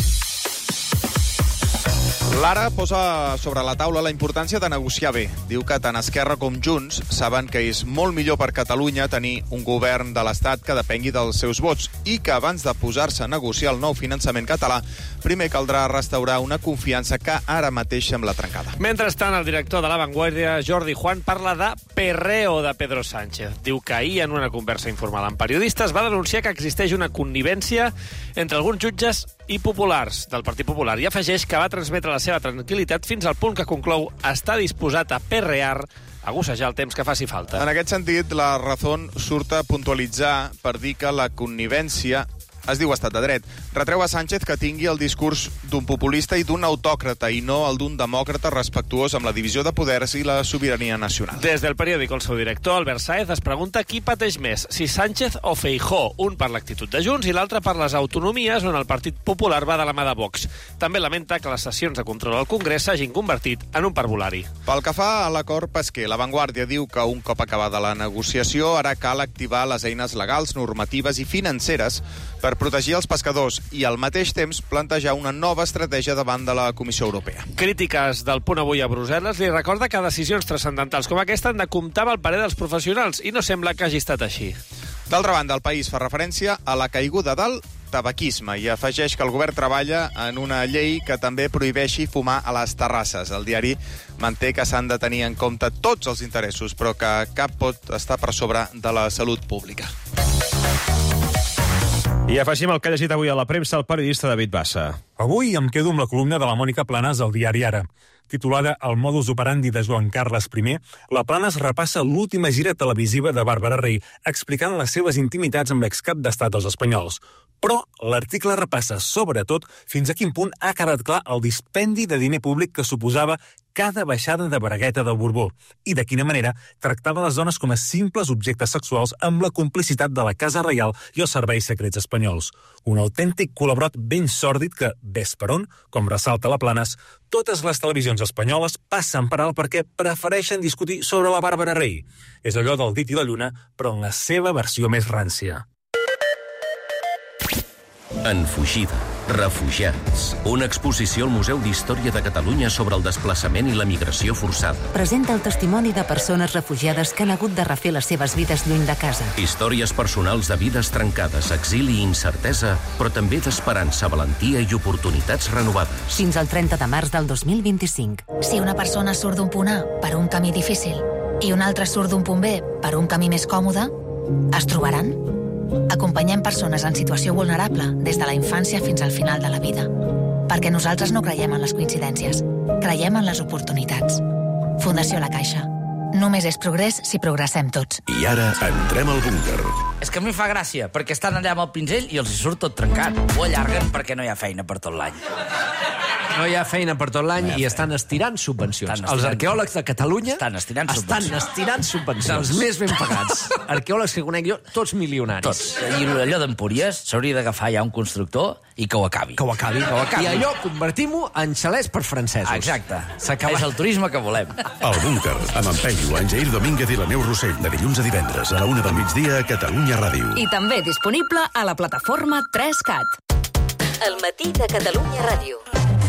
L'Ara posa sobre la taula la importància de negociar bé. Diu que tant Esquerra com Junts saben que és molt millor per Catalunya tenir un govern de l'Estat que depengui dels seus vots i que abans de posar-se a negociar el nou finançament català, primer caldrà restaurar una confiança que ara mateix sembla trencada. Mentrestant, el director de La Vanguardia, Jordi Juan, parla de perreo de Pedro Sánchez. Diu que ahir, en una conversa informal amb periodistes, va denunciar que existeix una connivència entre alguns jutges i populars del Partit Popular i afegeix que va transmetre la seva tranquil·litat fins al punt que conclou està disposat a perrear, a gossejar el temps que faci falta. En aquest sentit, la Razón surt a puntualitzar per dir que la connivència es diu estat de dret. Retreu a Sánchez que tingui el discurs d'un populista i d'un autòcrata i no el d'un demòcrata respectuós amb la divisió de poders i la sobirania nacional. Des del periòdic, el seu director, Albert Sáez, es pregunta qui pateix més, si Sánchez o Feijóo, un per l'actitud de Junts i l'altre per les autonomies on el Partit Popular va de la mà de Vox. També lamenta que les sessions de control al Congrés s'hagin convertit en un parvulari. Pel que fa a l'acord pesquer, La Vanguardia diu que un cop acabada la negociació ara cal activar les eines legals, normatives i financeres per protegir els pescadors i, al mateix temps, plantejar una nova estratègia davant de la Comissió Europea. Crítiques del Punt Avui a Brussel·les li recorda que decisions transcendentals com aquesta han de comptar amb el parer dels professionals i no sembla que hagi estat així. D'altra banda, el País fa referència a la caiguda del tabaquisme i afegeix que el govern treballa en una llei que també prohibeixi fumar a les terrasses. El diari manté que s'han de tenir en compte tots els interessos, però que cap pot estar per sobre de la salut pública. I afegim el que ha llegit avui a la premsa el periodista David Bassa. Avui em quedo amb la columna de la Mònica Planas al diari Ara. Titulada El modus operandi de Joan Carles I, la Planas repassa l'última gira televisiva de Bàrbara Rey, explicant les seves intimitats amb l'excap d'estat dels espanyols. Però l'article repassa, sobretot, fins a quin punt ha quedat clar el dispendi de diner públic que suposava cada baixada de bragueta del Borbó i de quina manera tractava les dones com a simples objectes sexuals amb la complicitat de la Casa Reial i els serveis secrets espanyols. Un autèntic colabrot ben sòrdid que, ves per on, com ressalta la Planas, totes les televisions espanyoles passen per alt perquè prefereixen discutir sobre la Bàrbara Rey. És allò del dit i la lluna, però en la seva versió més rància. En fugida, refugiats. Una exposició al Museu d'Història de Catalunya sobre el desplaçament i la migració forçada. Presenta el testimoni de persones refugiades que han hagut de refer les seves vides lluny de casa. Històries personals de vides trencades, exili i incertesa, però també d'esperança, valentia i oportunitats renovades. Fins al trenta de març del dos mil vint-i-cinc. Si una persona surt d'un punt A per un camí difícil i una altra surt d'un punt B per un camí més còmode, es trobaran? Acompanyem persones en situació vulnerable des de la infància fins al final de la vida. Perquè nosaltres no creiem en les coincidències, creiem en les oportunitats. Fundació La Caixa. Només és progrés si progressem tots. I ara entrem al búnquer. És que a mi fa gràcia, perquè estan allà amb el pinzell i els hi surt tot trencat. Ho allarguen perquè no hi ha feina per tot l'any. No hi ha feina per tot l'any i estan estirant subvencions. Estan estirant... Els arqueòlegs de Catalunya estan estirant estan subvencions. estirant subvencions. Els més ben pagats. Arqueòlegs que conec jo, tots milionaris. Tots. I allò d'Empúries s'hauria d'agafar ja un constructor i que ho acabi. Que ho acabi. Que ho acabi. I allò convertim-ho en xalets per francesos. Exacte. És el turisme que volem. El búnquer, amb en Peyu, en Jair Domínguez i la Neus Rossell, de dilluns a divendres a la una del migdia a Catalunya Ràdio. I també disponible a la plataforma tres cat. El matí de Catalunya Ràdio.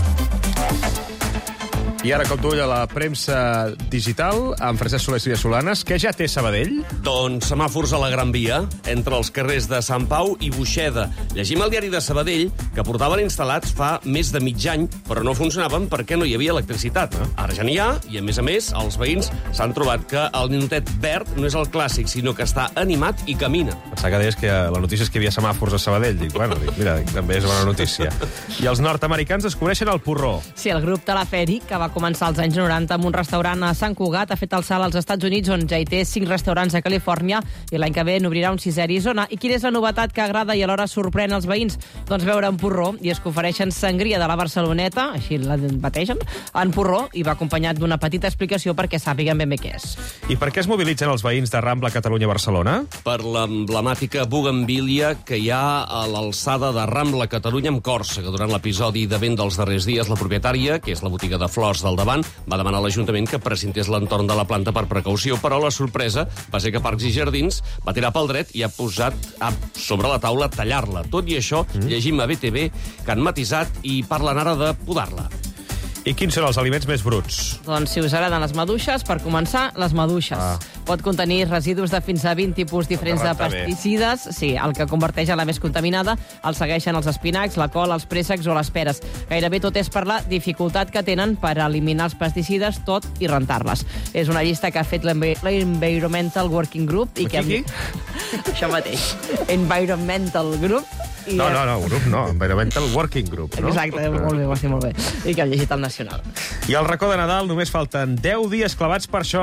I ara, com tu, a la premsa digital, amb Francesc Soler i Solanes, què ja té Sabadell? Doncs semàfors a la Gran Via, entre els carrers de Sant Pau i Buixeda. Llegim el diari de Sabadell que portaven instal·lats fa més de mig any, però no funcionaven perquè no hi havia electricitat. Ara ja n'hi ha, i a més a més, els veïns s'han trobat que el ninotet verd no és el clàssic, sinó que està animat i camina. Pensava que deies que la notícia és que hi havia semàfors a Sabadell. Dic, bueno, dic, mira, també és bona notícia. I els nord-americans descobreixen el porró. Sí, el grup telefèric que va va començar als anys noranta amb un restaurant a Sant Cugat, ha fet el salt als Estats Units, on ja hi té cinc restaurants a Califòrnia, i l'any que ve n'obrirà un sisè a Arizona. I quina és la novetat que agrada i alhora sorprèn els veïns? Doncs veure en porró, i és que ofereixen sangria de la Barceloneta, així la bategen, en porró, i va acompanyat d'una petita explicació perquè sàpiguen ben bé què és. I per què es mobilitzen els veïns de Rambla Catalunya-Barcelona? Per l'emblemàtica bugambilia que hi ha a l'alçada de Rambla Catalunya amb Còrsega. Durant l'episodi de vent dels darrers dies, la propietària, que és la botiga de flors del davant, va demanar a l'Ajuntament que precintés l'entorn de la planta per precaució, però la sorpresa va ser que Parcs i Jardins va tirar pel dret i ha posat a, sobre la taula tallar-la. Tot i això, mm. llegim a B T V que han matisat i parlen ara de podar-la. I quins són els aliments més bruts? Doncs si us agraden les maduixes, per començar, les maduixes. Ah. Pot contenir residus de fins a vint tipus diferents de pesticides. Bé. Sí, el que converteix a la més contaminada el segueixen els espinacs, la col, els préssecs o les peres. Gairebé tot és per la dificultat que tenen per eliminar els pesticides, tot i rentar-les. És una llista que ha fet l'Environmental Working Group. I que qui? Això mateix. Environmental Group. I no, no, no, grup no. Environmental Working Group, no? Exacte, molt bé, ho va ser molt bé. I que ha llegit el Nacional. I al racó de Nadal només falten deu dies clavats per això.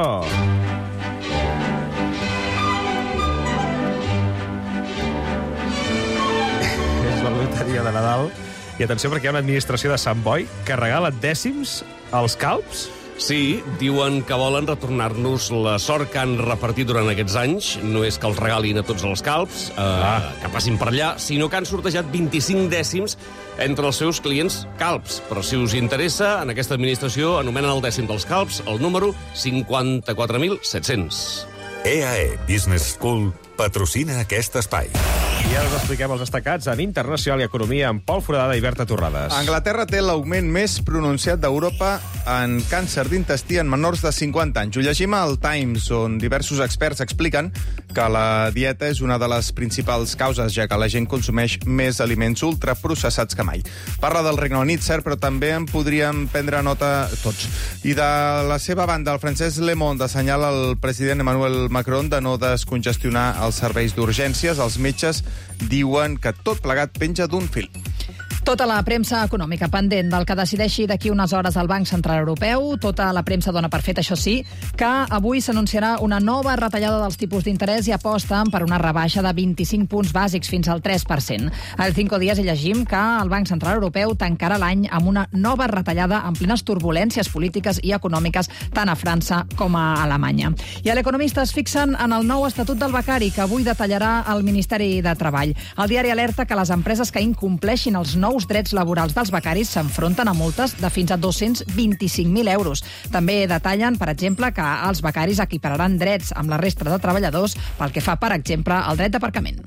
És la loteria de Nadal. I atenció, perquè hi ha una administració de Sant Boi que regala dècims als calbs. Sí, diuen que volen retornar-nos la sort que han repartit durant aquests anys. No és que els regalin a tots els calbs, eh, ah. que passin per allà, sinó que han sortejat vint-i-cinc dècims entre els seus clients calbs. Però si us interessa, en aquesta administració anomenen el dècim dels calbs el número cinquanta-quatre mil set-cents. E A E Business School patrocina aquest espai. I ara us expliquem els destacats en Internacional i Economia amb Pol Foradada i Berta Torrades. Anglaterra té l'augment més pronunciat d'Europa en càncer d'intestí en menors de cinquanta anys. Ho llegim al Times, on diversos experts expliquen que la dieta és una de les principals causes, ja que la gent consumeix més aliments ultraprocessats que mai. Parla del Regne Unit, cert, però també en podríem prendre nota tots. I de la seva banda, el francès Le Monde assenyala el president Emmanuel Macron de no descongestionar els serveis d'urgències. Els metges diuen que tot plegat penja d'un fil. Tota la premsa econòmica pendent del que decideixi d'aquí unes hores el Banc Central Europeu. Tota la premsa dona per fet, això sí, que avui s'anunciarà una nova retallada dels tipus d'interès i aposten per una rebaixa de vint-i-cinc punts bàsics fins al tres per cent. Al Cinco Días hi llegim que el Banc Central Europeu tancarà l'any amb una nova retallada en plenes turbulències polítiques i econòmiques tant a França com a Alemanya. I a l'Economista es fixen en el nou Estatut del Becari, que avui detallarà el Ministeri de Treball. El diari alerta que les empreses que incompleixin els nous drets laborals dels becaris s'enfronten a multes de fins a dos-cents vint-i-cinc mil euros. També detallen, per exemple, que els becaris equipararan drets amb la resta de treballadors pel que fa, per exemple, al dret d'aparcament.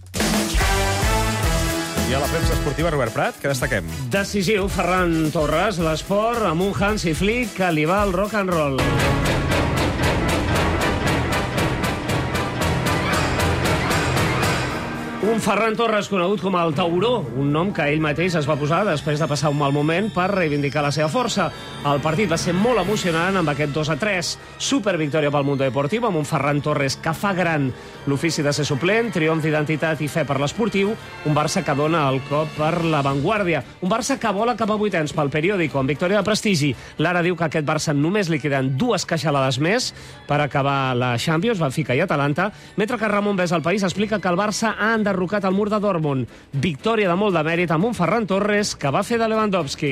I a la premsa esportiva, Robert Prat, què destaquem? Decisiu, Ferran Torres, l'esport amb un Hansi Flick que li va al rock and roll. Un Ferran Torres conegut com el Tauró, un nom que ell mateix es va posar després de passar un mal moment per reivindicar la seva força. El partit va ser molt emocionant amb aquest dos a tres. Supervictòria pel Mundo Deportivo amb un Ferran Torres que fa gran l'ofici de ser suplent, triomf d'identitat i fe per l'esportiu, un Barça que dona el cop per l'avantguàrdia, un Barça que vola cap a vuitens pel periòdico amb victòria de prestigi. Lara diu que aquest Barça només li queden dues queixalades més per acabar la Champions, Benfica i Atalanta, mentre que Ramon Bes al País explica que el Barça ha enderrocat el mur de Dortmund. Victòria de molt de mèrit amb un Ferran Torres que va fer de Lewandowski.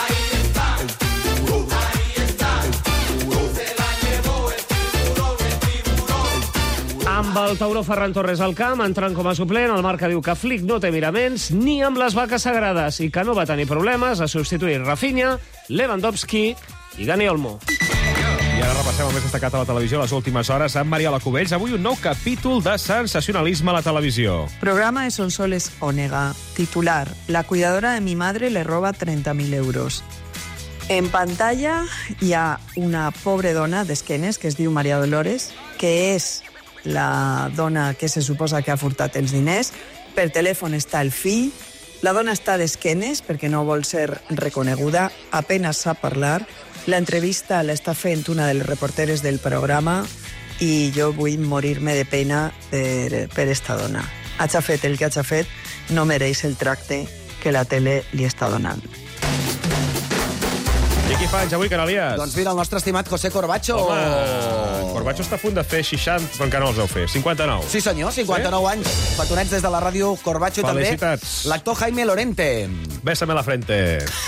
Amb el Tauró Ferran Torres al camp, entrant com a suplent, el Marca diu que Flick no té miraments ni amb les vaques sagrades i que no va tenir problemes a substituir Rafinha, Lewandowski i Dani Olmo. I ara repassem el més destacat a la televisió les últimes hores amb Mariola Cubells. Avui un nou capítol de sensacionalisme a la televisió. Programa de Sonsoles Onega. Titular: La cuidadora de mi madre le roba treinta mil euros. En pantalla hi ha una pobre dona d'esquenes que es diu Maria Dolores, que és la dona que se suposa que ha furtat els diners. Per telèfon està el fill. La dona està d'esquenes perquè no vol ser reconeguda, apenas sap parlar. L'entrevista l'està fent una de les reporteres del programa i jo vull morir-me de pena per, per esta dona. Hagi fet el que hagi fet, no mereix el tracte que la tele li està donant. I qui fa anys avui, Canalies? Doncs mira, el nostre estimat José Corbacho. Home, Corbacho està a punt de fer seixanta, però encara no els deu fer. cinquanta-nou. Sí, senyor, cinquanta-nou sí? anys. Petonets des de la ràdio Corbacho també. Felicitats. L'actor Jaime Lorente. Bésame la frente.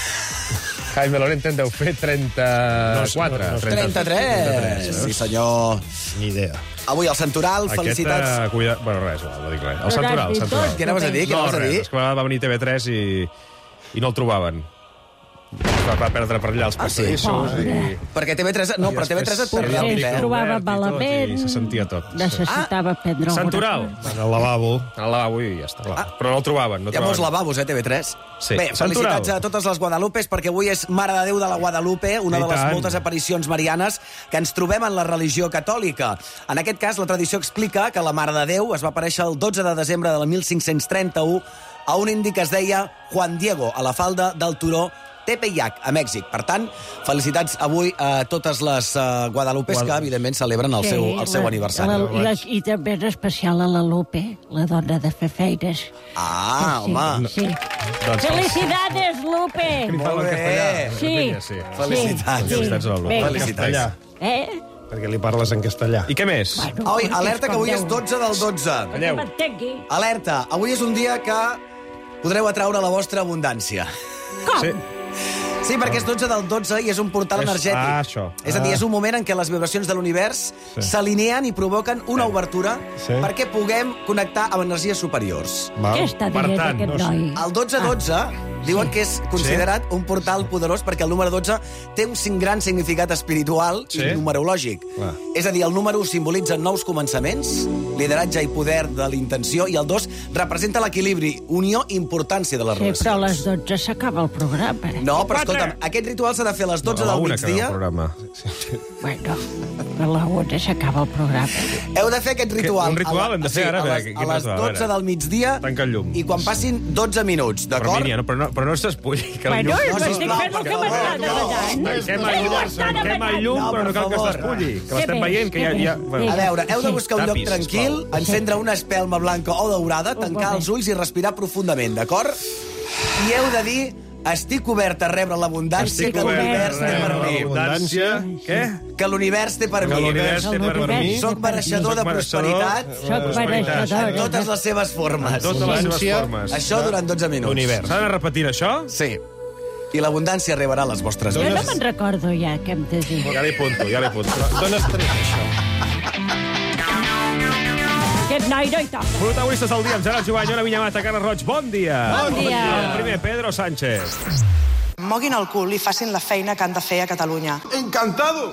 Jaime Lorente en deu fer trenta-quatre. No, no, no, trenta-tres. Sí, senyor. Ni idea. Avui el Santoral, Aquest, felicitats. Uh, cuida... Bueno, res, no dic res. El Santoral, el Santoral. Què anaves a dir? Què no, anaves a dir? res, és que va venir T V tres i, i no el trobaven. Va, va perdre per allà els passadissos. Ah, sí? i... Perquè T V tres... No, però T V tres et perdrà el Es trobava malament. I se sentia tot. Necessitava ah, prendre Santoral. En el lavabo. En el lavabo i ja està. Ah, però no el trobaven. No hi ha molts lavabos, eh, T V tres. Sí. Bé, felicitats a totes les Guadalupes, perquè avui és Mare de Déu de la Guadalupe, una I de les tant. moltes aparicions marianes que ens trobem en la religió catòlica. En aquest cas, la tradició explica que la Mare de Déu es va aparèixer el dotze de desembre de mil cinc-cents trenta-u a un indi que es deia Juan Diego, a la falda del turó Tepeyac, a Mèxic. Per tant, felicitats avui a totes les uh, guadalupes que, evidentment, celebren el seu, el seu aniversari. La, la, I també és especial a la Lupe, la dona de fer feines. Ah, sí, home. Sí. Doncs Felicidades, Lupe! Molt bé. Sí. sí. Felicitats. Sí. Felicitats a la Lupe. Felicitats. Eh? Perquè li parles en castellà. I què més? Bueno, Oi, alerta que avui és dotze del dotze. Calleu. Alerta, avui és un dia que podreu atraure la vostra abundància. Com? Sí. Sí, perquè és dotze del dotze i és un portal És- energètic. ah, això. És a dir, Ah. és un moment en què les vibracions de l'univers Sí. s'alineen i provoquen una obertura Sí. perquè puguem connectar amb energies superiors. Val. Què està Per dient tant, aquest no sé. noi? El dotze dotze diuen que és considerat un portal poderós perquè el número dotze té un sin- gran significat espiritual Sí. i numerològic. Clar. És a dir, el número simbolitza nous començaments, lideratge i poder de l'intenció, i el dos representa l'equilibri, unió i importància de les Sí, relacions. però a les dotze s'acaba el programa. No, però escolta'm, aquest ritual s'ha de fer a les dotze a la del una acaba el migdia. programa. Bueno, a la una s'acaba el programa. Heu de fer aquest ritual. Un ritual a la- hem de fer sí, ara, a a les, veure, a quin les ritual, a veure. dotze del migdia. Tanca el llum. I quan passin dotze minuts, Però, d'acord? Mínia, no, però, no, però no s'espulli. Que el Bueno, llum... no, estic sisplau, fent el que per m'està favor, demanant. Tanquem Què el m'ho llum, està tanquem el demanant? llum, No, però no per cal que favor. s'espulli. Que Què l'estem més? veient, que ja... Què ja... més? Bueno. A veure, heu de buscar un lloc Tapis, tranquil, sisplau. encendre una espelma blanca o daurada, tancar els ulls i respirar profundament, d'acord? I heu de dir, estic obert a rebre l'abundància Estic que obert a l'univers té per rebre mi. l'abundància. Què? Que l'univers té per Que mi. l'univers té per mi. Soc mereixedor de Soc mereixedor prosperitat Soc mereixedor. en totes les seves formes. En totes les seves formes. Això durant dotze minuts. L'univers. S'ha d'anar repetint això? Sí. I l'abundància arribarà a les vostres Jo no vides. me'n recordo ja què hem de dir. Ja l'hi apunto, ja l'hi apunto. Dones tres, això. Aquest noi no hi toca. Protagonistes del dia amb Gerard Jovany, Ona Vinyamata, Carles Roig. Bon dia. Bon dia. El primer, Pedro Sánchez. Moguin el cul i facin la feina que han de fer a Catalunya. ¡Encantado!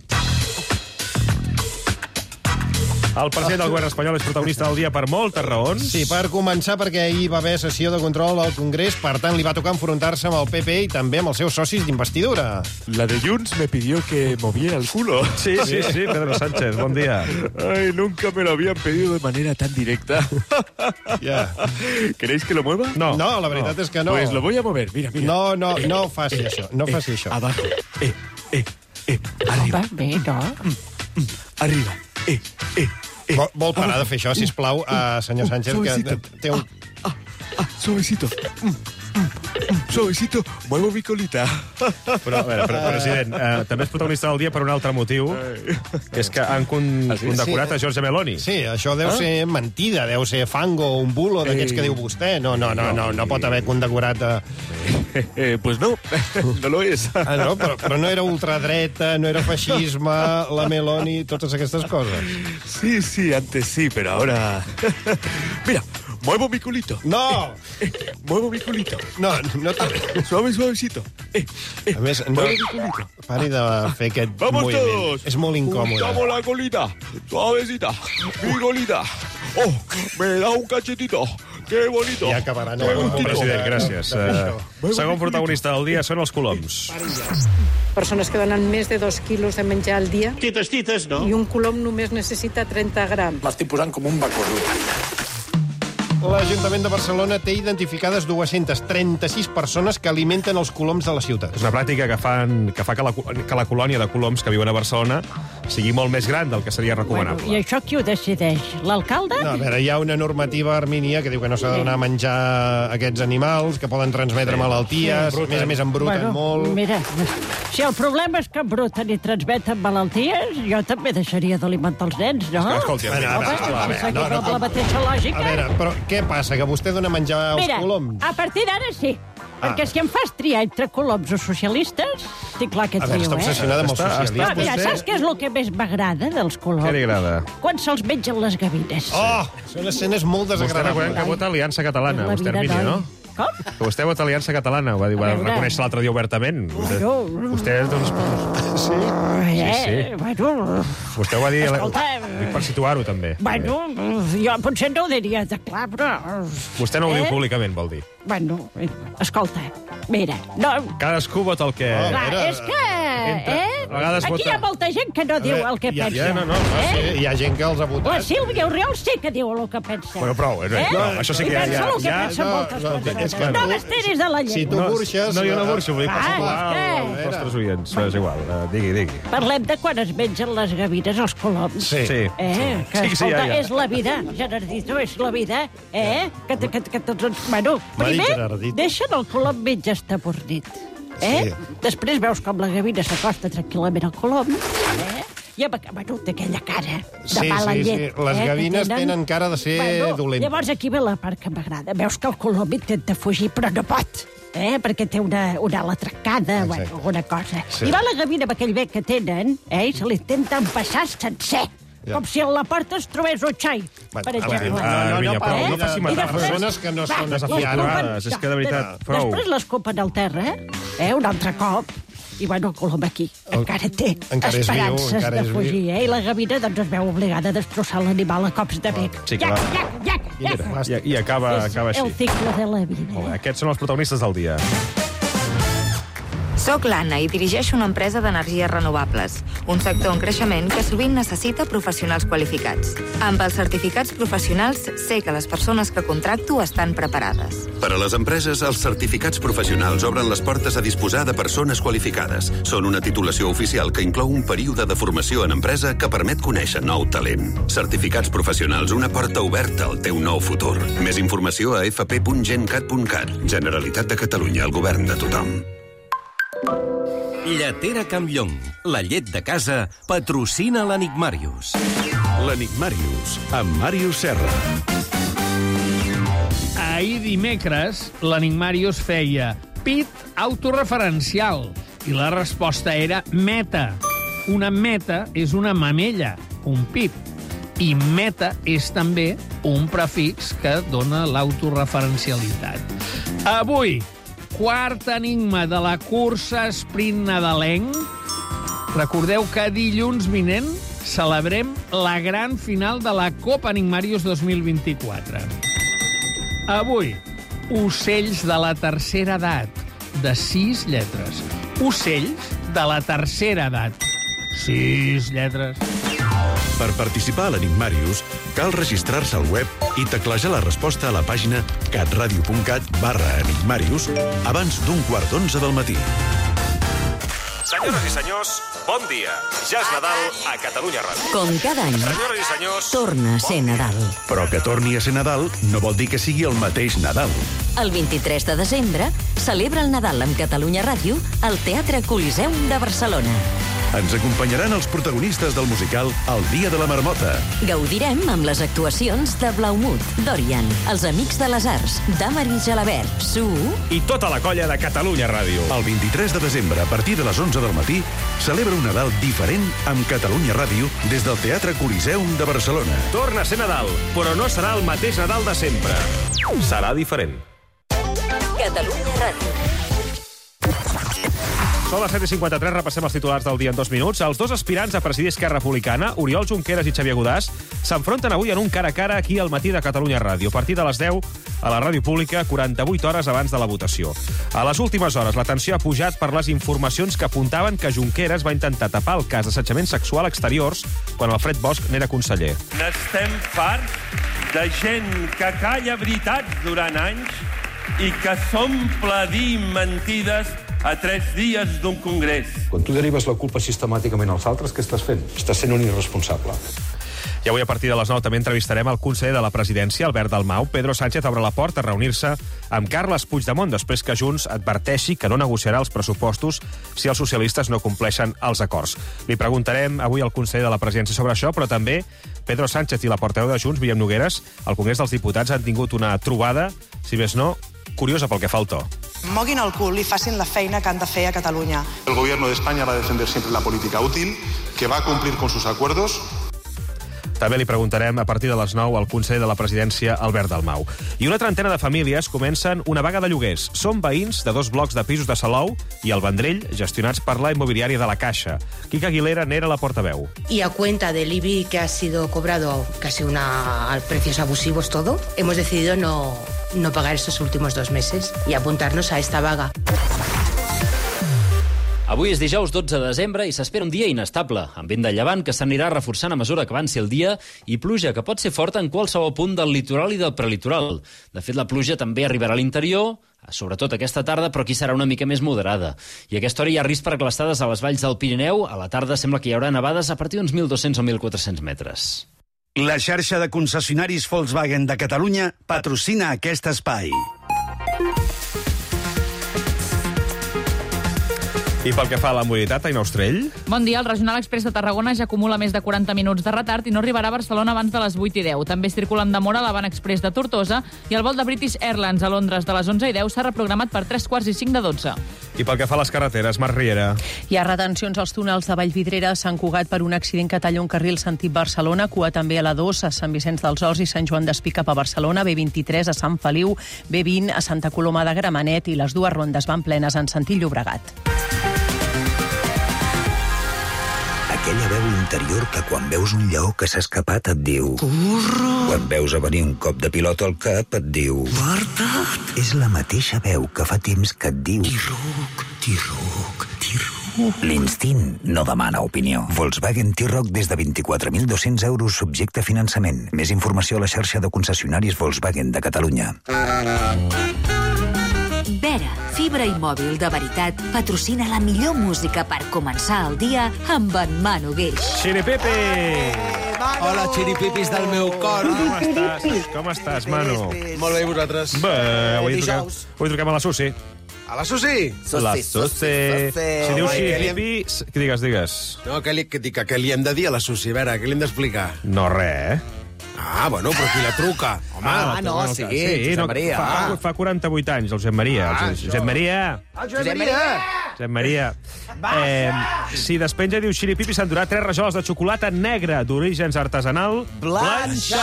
El president del govern espanyol és protagonista del dia per moltes raons. Sí, per començar, perquè ahir va haver sessió de control al Congrés, per tant, li va tocar enfrontar-se amb el P P i també amb els seus socis d'investidura. La de Junts me pidió que moviera el culo. Sí, sí, sí, Pedro Sánchez, bon dia. Ay, nunca me lo habían pedido de manera tan directa. Ja. ¿Queréis que lo mueva? No. No, la veritat és que no. Pues lo voy a mover, mira, mira. No, no, no faci això, no faci això. Abajo, eh, eh, eh, arriba. Va bé, no? Arriba, eh, eh, eh. Vol, vol parar de fer això, sisplau, uh, senyor Sánchez, que té un... Ah, suavecito. Mm, mm, mm, suavecito. Muevo mi colita. Però, a veure, pre president, eh, també és protagonista del dia per un altre motiu, que és que han con condecorat a Giorgia Meloni. Sí, això deu ser mentida, deu ser fango, un bulo d'aquests que diu vostè. No, no, no, no, no pot haver condecorat a... Eh, pues no, no lo es. Ah, no, però, però no era ultradreta, no era feixisme, la Meloni, totes aquestes coses. Sí, sí, antes sí, pero ahora... Mira, muevo mi culito. No! Eh, muevo mi culito. No, no te... Suave, suavecito. Eh, eh, A més, no, muevo mi culito. pari de fer aquest Vamos moviment. todos. És molt incòmode. Juntamos la colita. Suavecita. Mi colita. Oh, me da un cachetito. ¡Qué bonito! Ja acabaran. President, gràcies. Uh, segon protagonista del dia són els coloms. Persones que donen més de dos quilos de menjar al dia. Tites, tites, no? I un colom només necessita trenta grams. M'estic posant com un bacorrut. L'Ajuntament de Barcelona té identificades dues-centes trenta-sis persones que alimenten els coloms de la ciutat. És una pràctica que, fan, que fa que la, que la colònia de coloms que viuen a Barcelona sigui molt més gran del que seria recomanable. Bueno, I això qui ho decideix? L'alcalde? No, a veure, hi ha una normativa armínia que diu que no s'ha de donar a menjar aquests animals, que poden transmetre sí. malalties, sí. a més a més embruten bueno, molt... Mira, si el problema és que embruten i transmeten malalties, jo també deixaria d'alimentar els nens, no? Escolti, a veure, a veure, a veure, no, no, la mateixa lògica. A veure, però què passa, que vostè dona a menjar als Mira, coloms? a partir d'ara sí. Ah. Perquè si em fas triar entre coloms o socialistes, estic clar que A veure, trio, està eh? obsessionada amb els socialistes. Però, mira, saps què és el que més m'agrada dels coloms? Què li agrada? Quan se'ls mengen les gavines. Oh, són escenes molt Vostè desagradables. recordem que vota Aliança Catalana, La vostè, vida, Hermínia, noi. no? Com? Que vostè vota Aliança Catalana, ho va, dir, va veure. reconèixer l'altre dia obertament. Vostè, Bueno. vostè doncs... Sí? Eh, sí. bueno... Vostè ho va dir, Escolta, dic per situar-ho, també. Bueno, jo potser no ho diria de clar, però... Vostè no ho eh? diu públicament, vol dir. Bueno, escolta, mira, no... Cadascú vota el que... Oh, Clar, mira, és que... entra- Eh? a vegades Aquí vota- hi ha molta gent que no diu veure, el que hi ha- pensa. Ja, no, no, no, eh? Sí, hi ha gent que els ha La votat. Sílvia Oriol sí que diu el que pensa. Bueno, prou, eh? No, això sí que I ja- pensa ja- el que ja- pensa no, moltes no, coses. és que no tu- m'esteris de la llengua. Si tu burxes... No, jo no burxo, vull dir per Ah, situar és que- els nostres oients. És igual, uh, digui, digui. Parlem de quan es mengen les gavines als coloms. Sí. Sí. Eh? Que, Sí, sí, escolta, ja, ja. és la vida, Gerardito, és la vida, eh? Que, que, que, que tots ens... Bueno, M'ha dit primer, Gerardito. deixen el colom mig estabornit. Eh? Sí. Després veus com la gavina s'acosta tranquil·lament al colom, eh? I amb, bueno, d'aquella cara de Sí, mala sí, sí. llet. Les eh, que gavines tenen cara de ser bueno, dolentes. Llavors aquí ve la part que m'agrada. Veus que el colom intenta fugir, però no pot. Eh? Perquè té una, una ala trencada, bueno, alguna cosa. Sí. I va la gavina amb aquell bec que tenen, eh? I se l'intenten passar sencer. Ja. Com si a la porta es trobés un xai, Bueno, per a veure, exemple. no, no, no, prou, eh? no faci I matar després- persones que no Va, són les desafiades. culpen- És que, de veritat, de- prou. Després l'escupen al terra, eh? Un altre cop. I, bueno, el colom aquí encara té encara és viu, esperances encara de és fugir, viu. eh? I la gavina, doncs, es veu obligada a destrossar l'animal a cops de bec. Sí, que Iac, va. iac, iac, I, iac. mira, i, i acaba, És acaba així. el cicle de la vida. Molt bé, aquests són els protagonistes del dia. Soc l'Anna i dirigeixo una empresa d'energies renovables, un sector en creixement que sovint necessita professionals qualificats. Amb els certificats professionals sé que les persones que contracto estan preparades. Per a les empreses, els certificats professionals obren les portes a disposar de persones qualificades. Són una titulació oficial que inclou un període de formació en empresa que permet conèixer nou talent. Certificats professionals, una porta oberta al teu nou futur. Més informació a f p punt gencat punt cat. Generalitat de Catalunya, el govern de tothom. Lletera Campllong, la llet de casa, patrocina l'Enigmàrius. L'Enigmàrius, amb Màrius Serra. Ahir dimecres, l'Enigmàrius feia pit autorreferencial i la resposta era meta. Una meta és una mamella, un pit. I meta és també un prefix que dona l'autorreferencialitat. Avui, quart enigma de la cursa sprint nadalenc. Recordeu que dilluns vinent celebrem la gran final de la Copa Enigmàrius dos mil vint-i-quatre. Avui, ocells de la tercera edat, de sis lletres. Ocells de la tercera edat. Sis lletres. Per participar a l'Enigmàrius, cal registrar-se al web i teclejar la resposta a la pàgina catradio.cat barra enigmàrius abans d'un quart d'onze del matí. Senyores i senyors, bon dia. Ja és Nadal a Catalunya Ràdio. Com cada any, Senyores i senyors, torna a ser Nadal. Però que torni a ser Nadal no vol dir que sigui el mateix Nadal. El vint-i-tres de desembre celebra el Nadal amb Catalunya Ràdio al Teatre Coliseum de Barcelona. Ens acompanyaran els protagonistes del musical El dia de la marmota. Gaudirem amb les actuacions de Blaumut, Dorian, Els Amics de les Arts, Damaris Gelabert, Su... i tota la colla de Catalunya Ràdio. El vint-i-tres de desembre, a partir de les onze del matí, celebra un Nadal diferent amb Catalunya Ràdio des del Teatre Coliseum de Barcelona. Torna a ser Nadal, però no serà el mateix Nadal de sempre. Serà diferent. Catalunya Ràdio. Són les set i cinquanta-tres, repassem els titulars del dia en dos minuts. Els dos aspirants a presidir Esquerra Republicana, Oriol Junqueras i Xavier Godàs, s'enfronten avui en un cara a cara aquí al matí de Catalunya Ràdio, a partir de les deu a la ràdio pública, quaranta-vuit hores abans de la votació. A les últimes hores, la tensió ha pujat per les informacions que apuntaven que Junqueras va intentar tapar el cas d'assetjament sexual a exteriors quan Alfred Bosch n'era conseller. N'estem farts de gent que calla veritats durant anys i que s'omple dir mentides a tres dies d'un congrés. Quan tu derives la culpa sistemàticament als altres, què estàs fent? Estàs sent un irresponsable. I avui, a partir de les nou, també entrevistarem el conseller de la presidència, Albert Dalmau. Pedro Sánchez obre la porta a reunir-se amb Carles Puigdemont després que Junts adverteixi que no negociarà els pressupostos si els socialistes no compleixen els acords. Li preguntarem avui al conseller de la presidència sobre això, però també Pedro Sánchez i la portaveu de Junts, Míriam Nogueres, al Congrés dels Diputats han tingut una trobada, si més no, curiosa pel que fa al to. Moguin el cul i facin la feina que han de fer a Catalunya. El gobierno de España va a defender siempre la política útil, que va a cumplir con sus acuerdos. També li preguntarem a partir de les nou al conseller de la presidència, Albert Dalmau. I una trentena de famílies comencen una vaga de lloguers. Són veïns de dos blocs de pisos de Salou i el Vendrell, gestionats per la immobiliària de la Caixa. Quica Aguilera n'era la portaveu. Y a cuenta del I B I que ha sido cobrado, casi una, a precios abusivos todo, hemos decidido no, no pagar estos últimos dos meses y apuntarnos a esta vaga. Avui és dijous dotze de desembre i s'espera un dia inestable, amb vent de llevant que s'anirà reforçant a mesura que avanci el dia i pluja que pot ser forta en qualsevol punt del litoral i del prelitoral. De fet, la pluja també arribarà a l'interior, sobretot aquesta tarda, però aquí serà una mica més moderada. I a aquesta hora hi ha risc per glaçades a les valls del Pirineu. A la tarda sembla que hi haurà nevades a partir d'uns mil dos-cents o mil quatre-cents metres. La xarxa de concessionaris Volkswagen de Catalunya patrocina aquest espai. I pel que fa a la mobilitat, Aina Ostrell? Bon dia. El Regional Express de Tarragona ja acumula més de quaranta minuts de retard i no arribarà a Barcelona abans de les vuit i deu. També circulen de Mora l'Avant Express de Tortosa i el vol de British Airlines a Londres de les onze i deu s'ha reprogramat per tres quarts i cinc de dotze. I pel que fa a les carreteres, Marc Riera? Hi ha retencions als túnels de Vallvidrera, Sant Cugat, per un accident que talla un carril sentit Barcelona, cua també a la dos, a Sant Vicenç dels Horts i Sant Joan d'Espí cap a Barcelona, B vint-i-tres a Sant Feliu, B vint a Santa Coloma de Gramenet i les dues rondes van plenes en sentit Llobregat. Aquella veu interior que quan veus un lleó que s'ha escapat et diu... Corre! Quan veus a venir un cop de pilota al cap et diu... Guarda't! És la mateixa veu que fa temps que et diu... T-Roc, T-Roc, T-Roc... L'instint no demana opinió. Volkswagen T-Roc des de vint-i-quatre mil dos-cents euros subjecte a finançament. Més informació a la xarxa de concessionaris Volkswagen de Catalunya. Vera, fibra i mòbil de veritat, patrocina la millor música per començar el dia amb en Manu Guix. Xiripipi! Hola, xiripipis del meu cor. Com estàs? Com estàs, Manu? Molt bé, i vosaltres? Bé, avui truquem, avui truquem a la Susi. A la Susi? La Susi. Si diu xiripipi... Digues, digues. No, què li, que, que, que li hem de dir a la Susi? A veure, què li hem d'explicar? No, res, eh? Ah, bueno, però qui la truca? Home, ah, no, bueno, sí, sí, Josep no, Maria. Fa, fa quaranta-vuit anys, el Josep Maria. Ah, el Josep Maria. El Josep Maria. Josep Maria. Eh, si despenja, diu xiripipi, s'han donat tres rajoles de xocolata negra d'orígens artesanal Blanchard.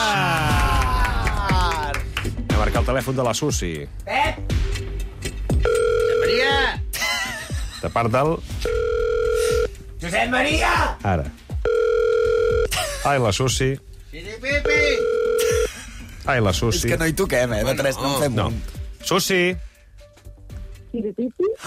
A marcar el telèfon de la Susi. Pep! Josep Maria! De part del... Josep Maria! Ara. Ai, la Susi. Xiripipi! Ai, la Susi. És que no hi toquem, eh? De tres no en fem no. un. Susi! Xiripipi?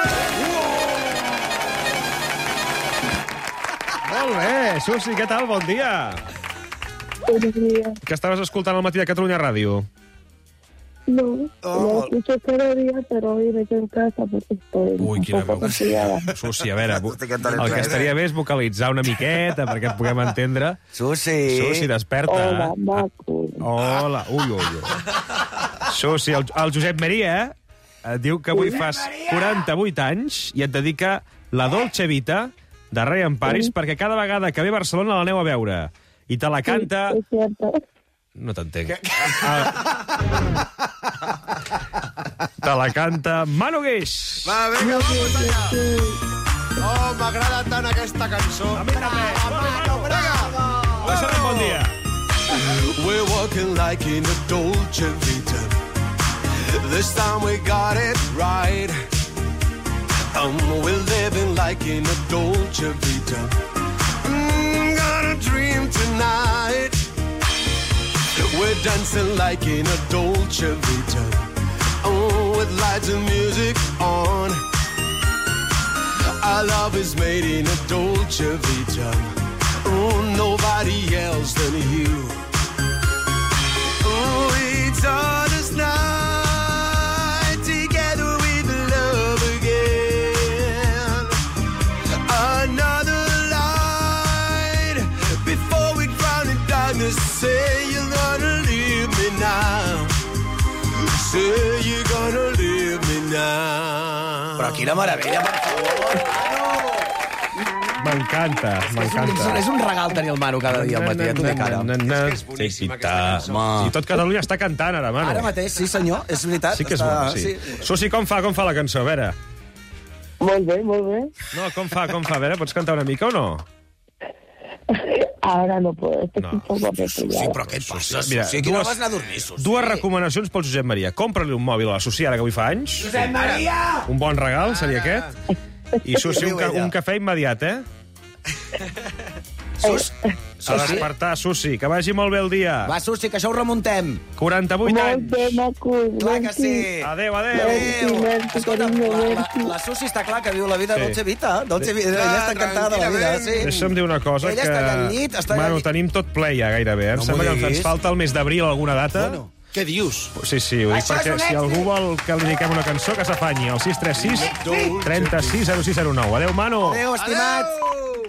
Molt bé, Susi, què tal? Bon dia. Bon dia. Que estaves escoltant al matí de Catalunya Ràdio? No, oh. Lo escucho cada día, pero hoy me quedo en casa porque estoy Ui, un quina poco veu. confiada. Susi, a veure, el que estaria bé és vocalitzar una miqueta perquè et puguem entendre. Susi. Susi, desperta. Hola, maco. Hola, ui, ui, ui. Susi, el, el Josep Maria et diu que avui fas quaranta-vuit anys i et dedica la Dolce Vita de Ray and Paris perquè cada vegada que ve a Barcelona l'aneu a veure. I te la canta... Sí, és cierto. No t'entenc. Ah. Te la canta Manu Guix. Va, vinga, vamos allà. Oh, m'agrada tant aquesta cançó. A mi també. Vinga. Deixa'm bon dia. We're walking like in a Dolce Vita. This time we got it right. Um, we're living like in a Dolce Vita. Mm, got a dream tonight. We're dancing like in a Dolce Vita. Oh, with lights and music on. Our love is made in a Dolce Vita. Oh, nobody else than you. Oh, it's all this night together with love again. when you say you're gonna leave me now. Say you're gonna leave me now. Però quina meravella, per favor. M'encanta, m'encanta. És, és un regal tenir el Manu cada dia al matí, eh? T'ho dic ara. És boníssim, aquesta cançó. I tot Catalunya està cantant ara, Manu. Ara mateix, sí senyor, és veritat. Sí que és bona, sí. Susi, com fa, com fa la cançó? A veure. Molt bé, molt bé. No, com fa, com fa? A veure, pots cantar una mica o no? Ara no puedo, estoy no. un poco apretujada. Sí, però què et passa, Susi? Aquí no vas anar a dormir, Susi. Dues recomanacions pel Josep Maria. Compra-li un mòbil a la Susi, ara que avui fa anys. Josep Maria! Un bon regal seria aquest. I Susi, un, ca un cafè immediat, eh? Sus? A despertar, Susi. Que vagi molt bé el dia. Va, Susi, que això ho remuntem. quaranta-vuit anys. Molt bé, maco. Clar que sí. Adéu, adéu. Merci, merci, Escolta, la, la, la Susi està clar que viu la vida Sí. dolce vita. Dolce vita. Ella està encantada de la vida, sí. Deixa'm dir una cosa, Ella que... està allà al llit, està allà al Bueno, llit. tenim tot ple ja, gairebé. Em No sembla m'ho que ens diguis. falta el mes d'abril alguna data. Bueno, què dius? Sí, sí, ho dic Això és perquè un si èxit. algú vol que li dediquem una cançó, que s'afanyi. El sis tres sis, trenta-sis, zero sis zero nou. Adéu, Manu. Adéu, estimats.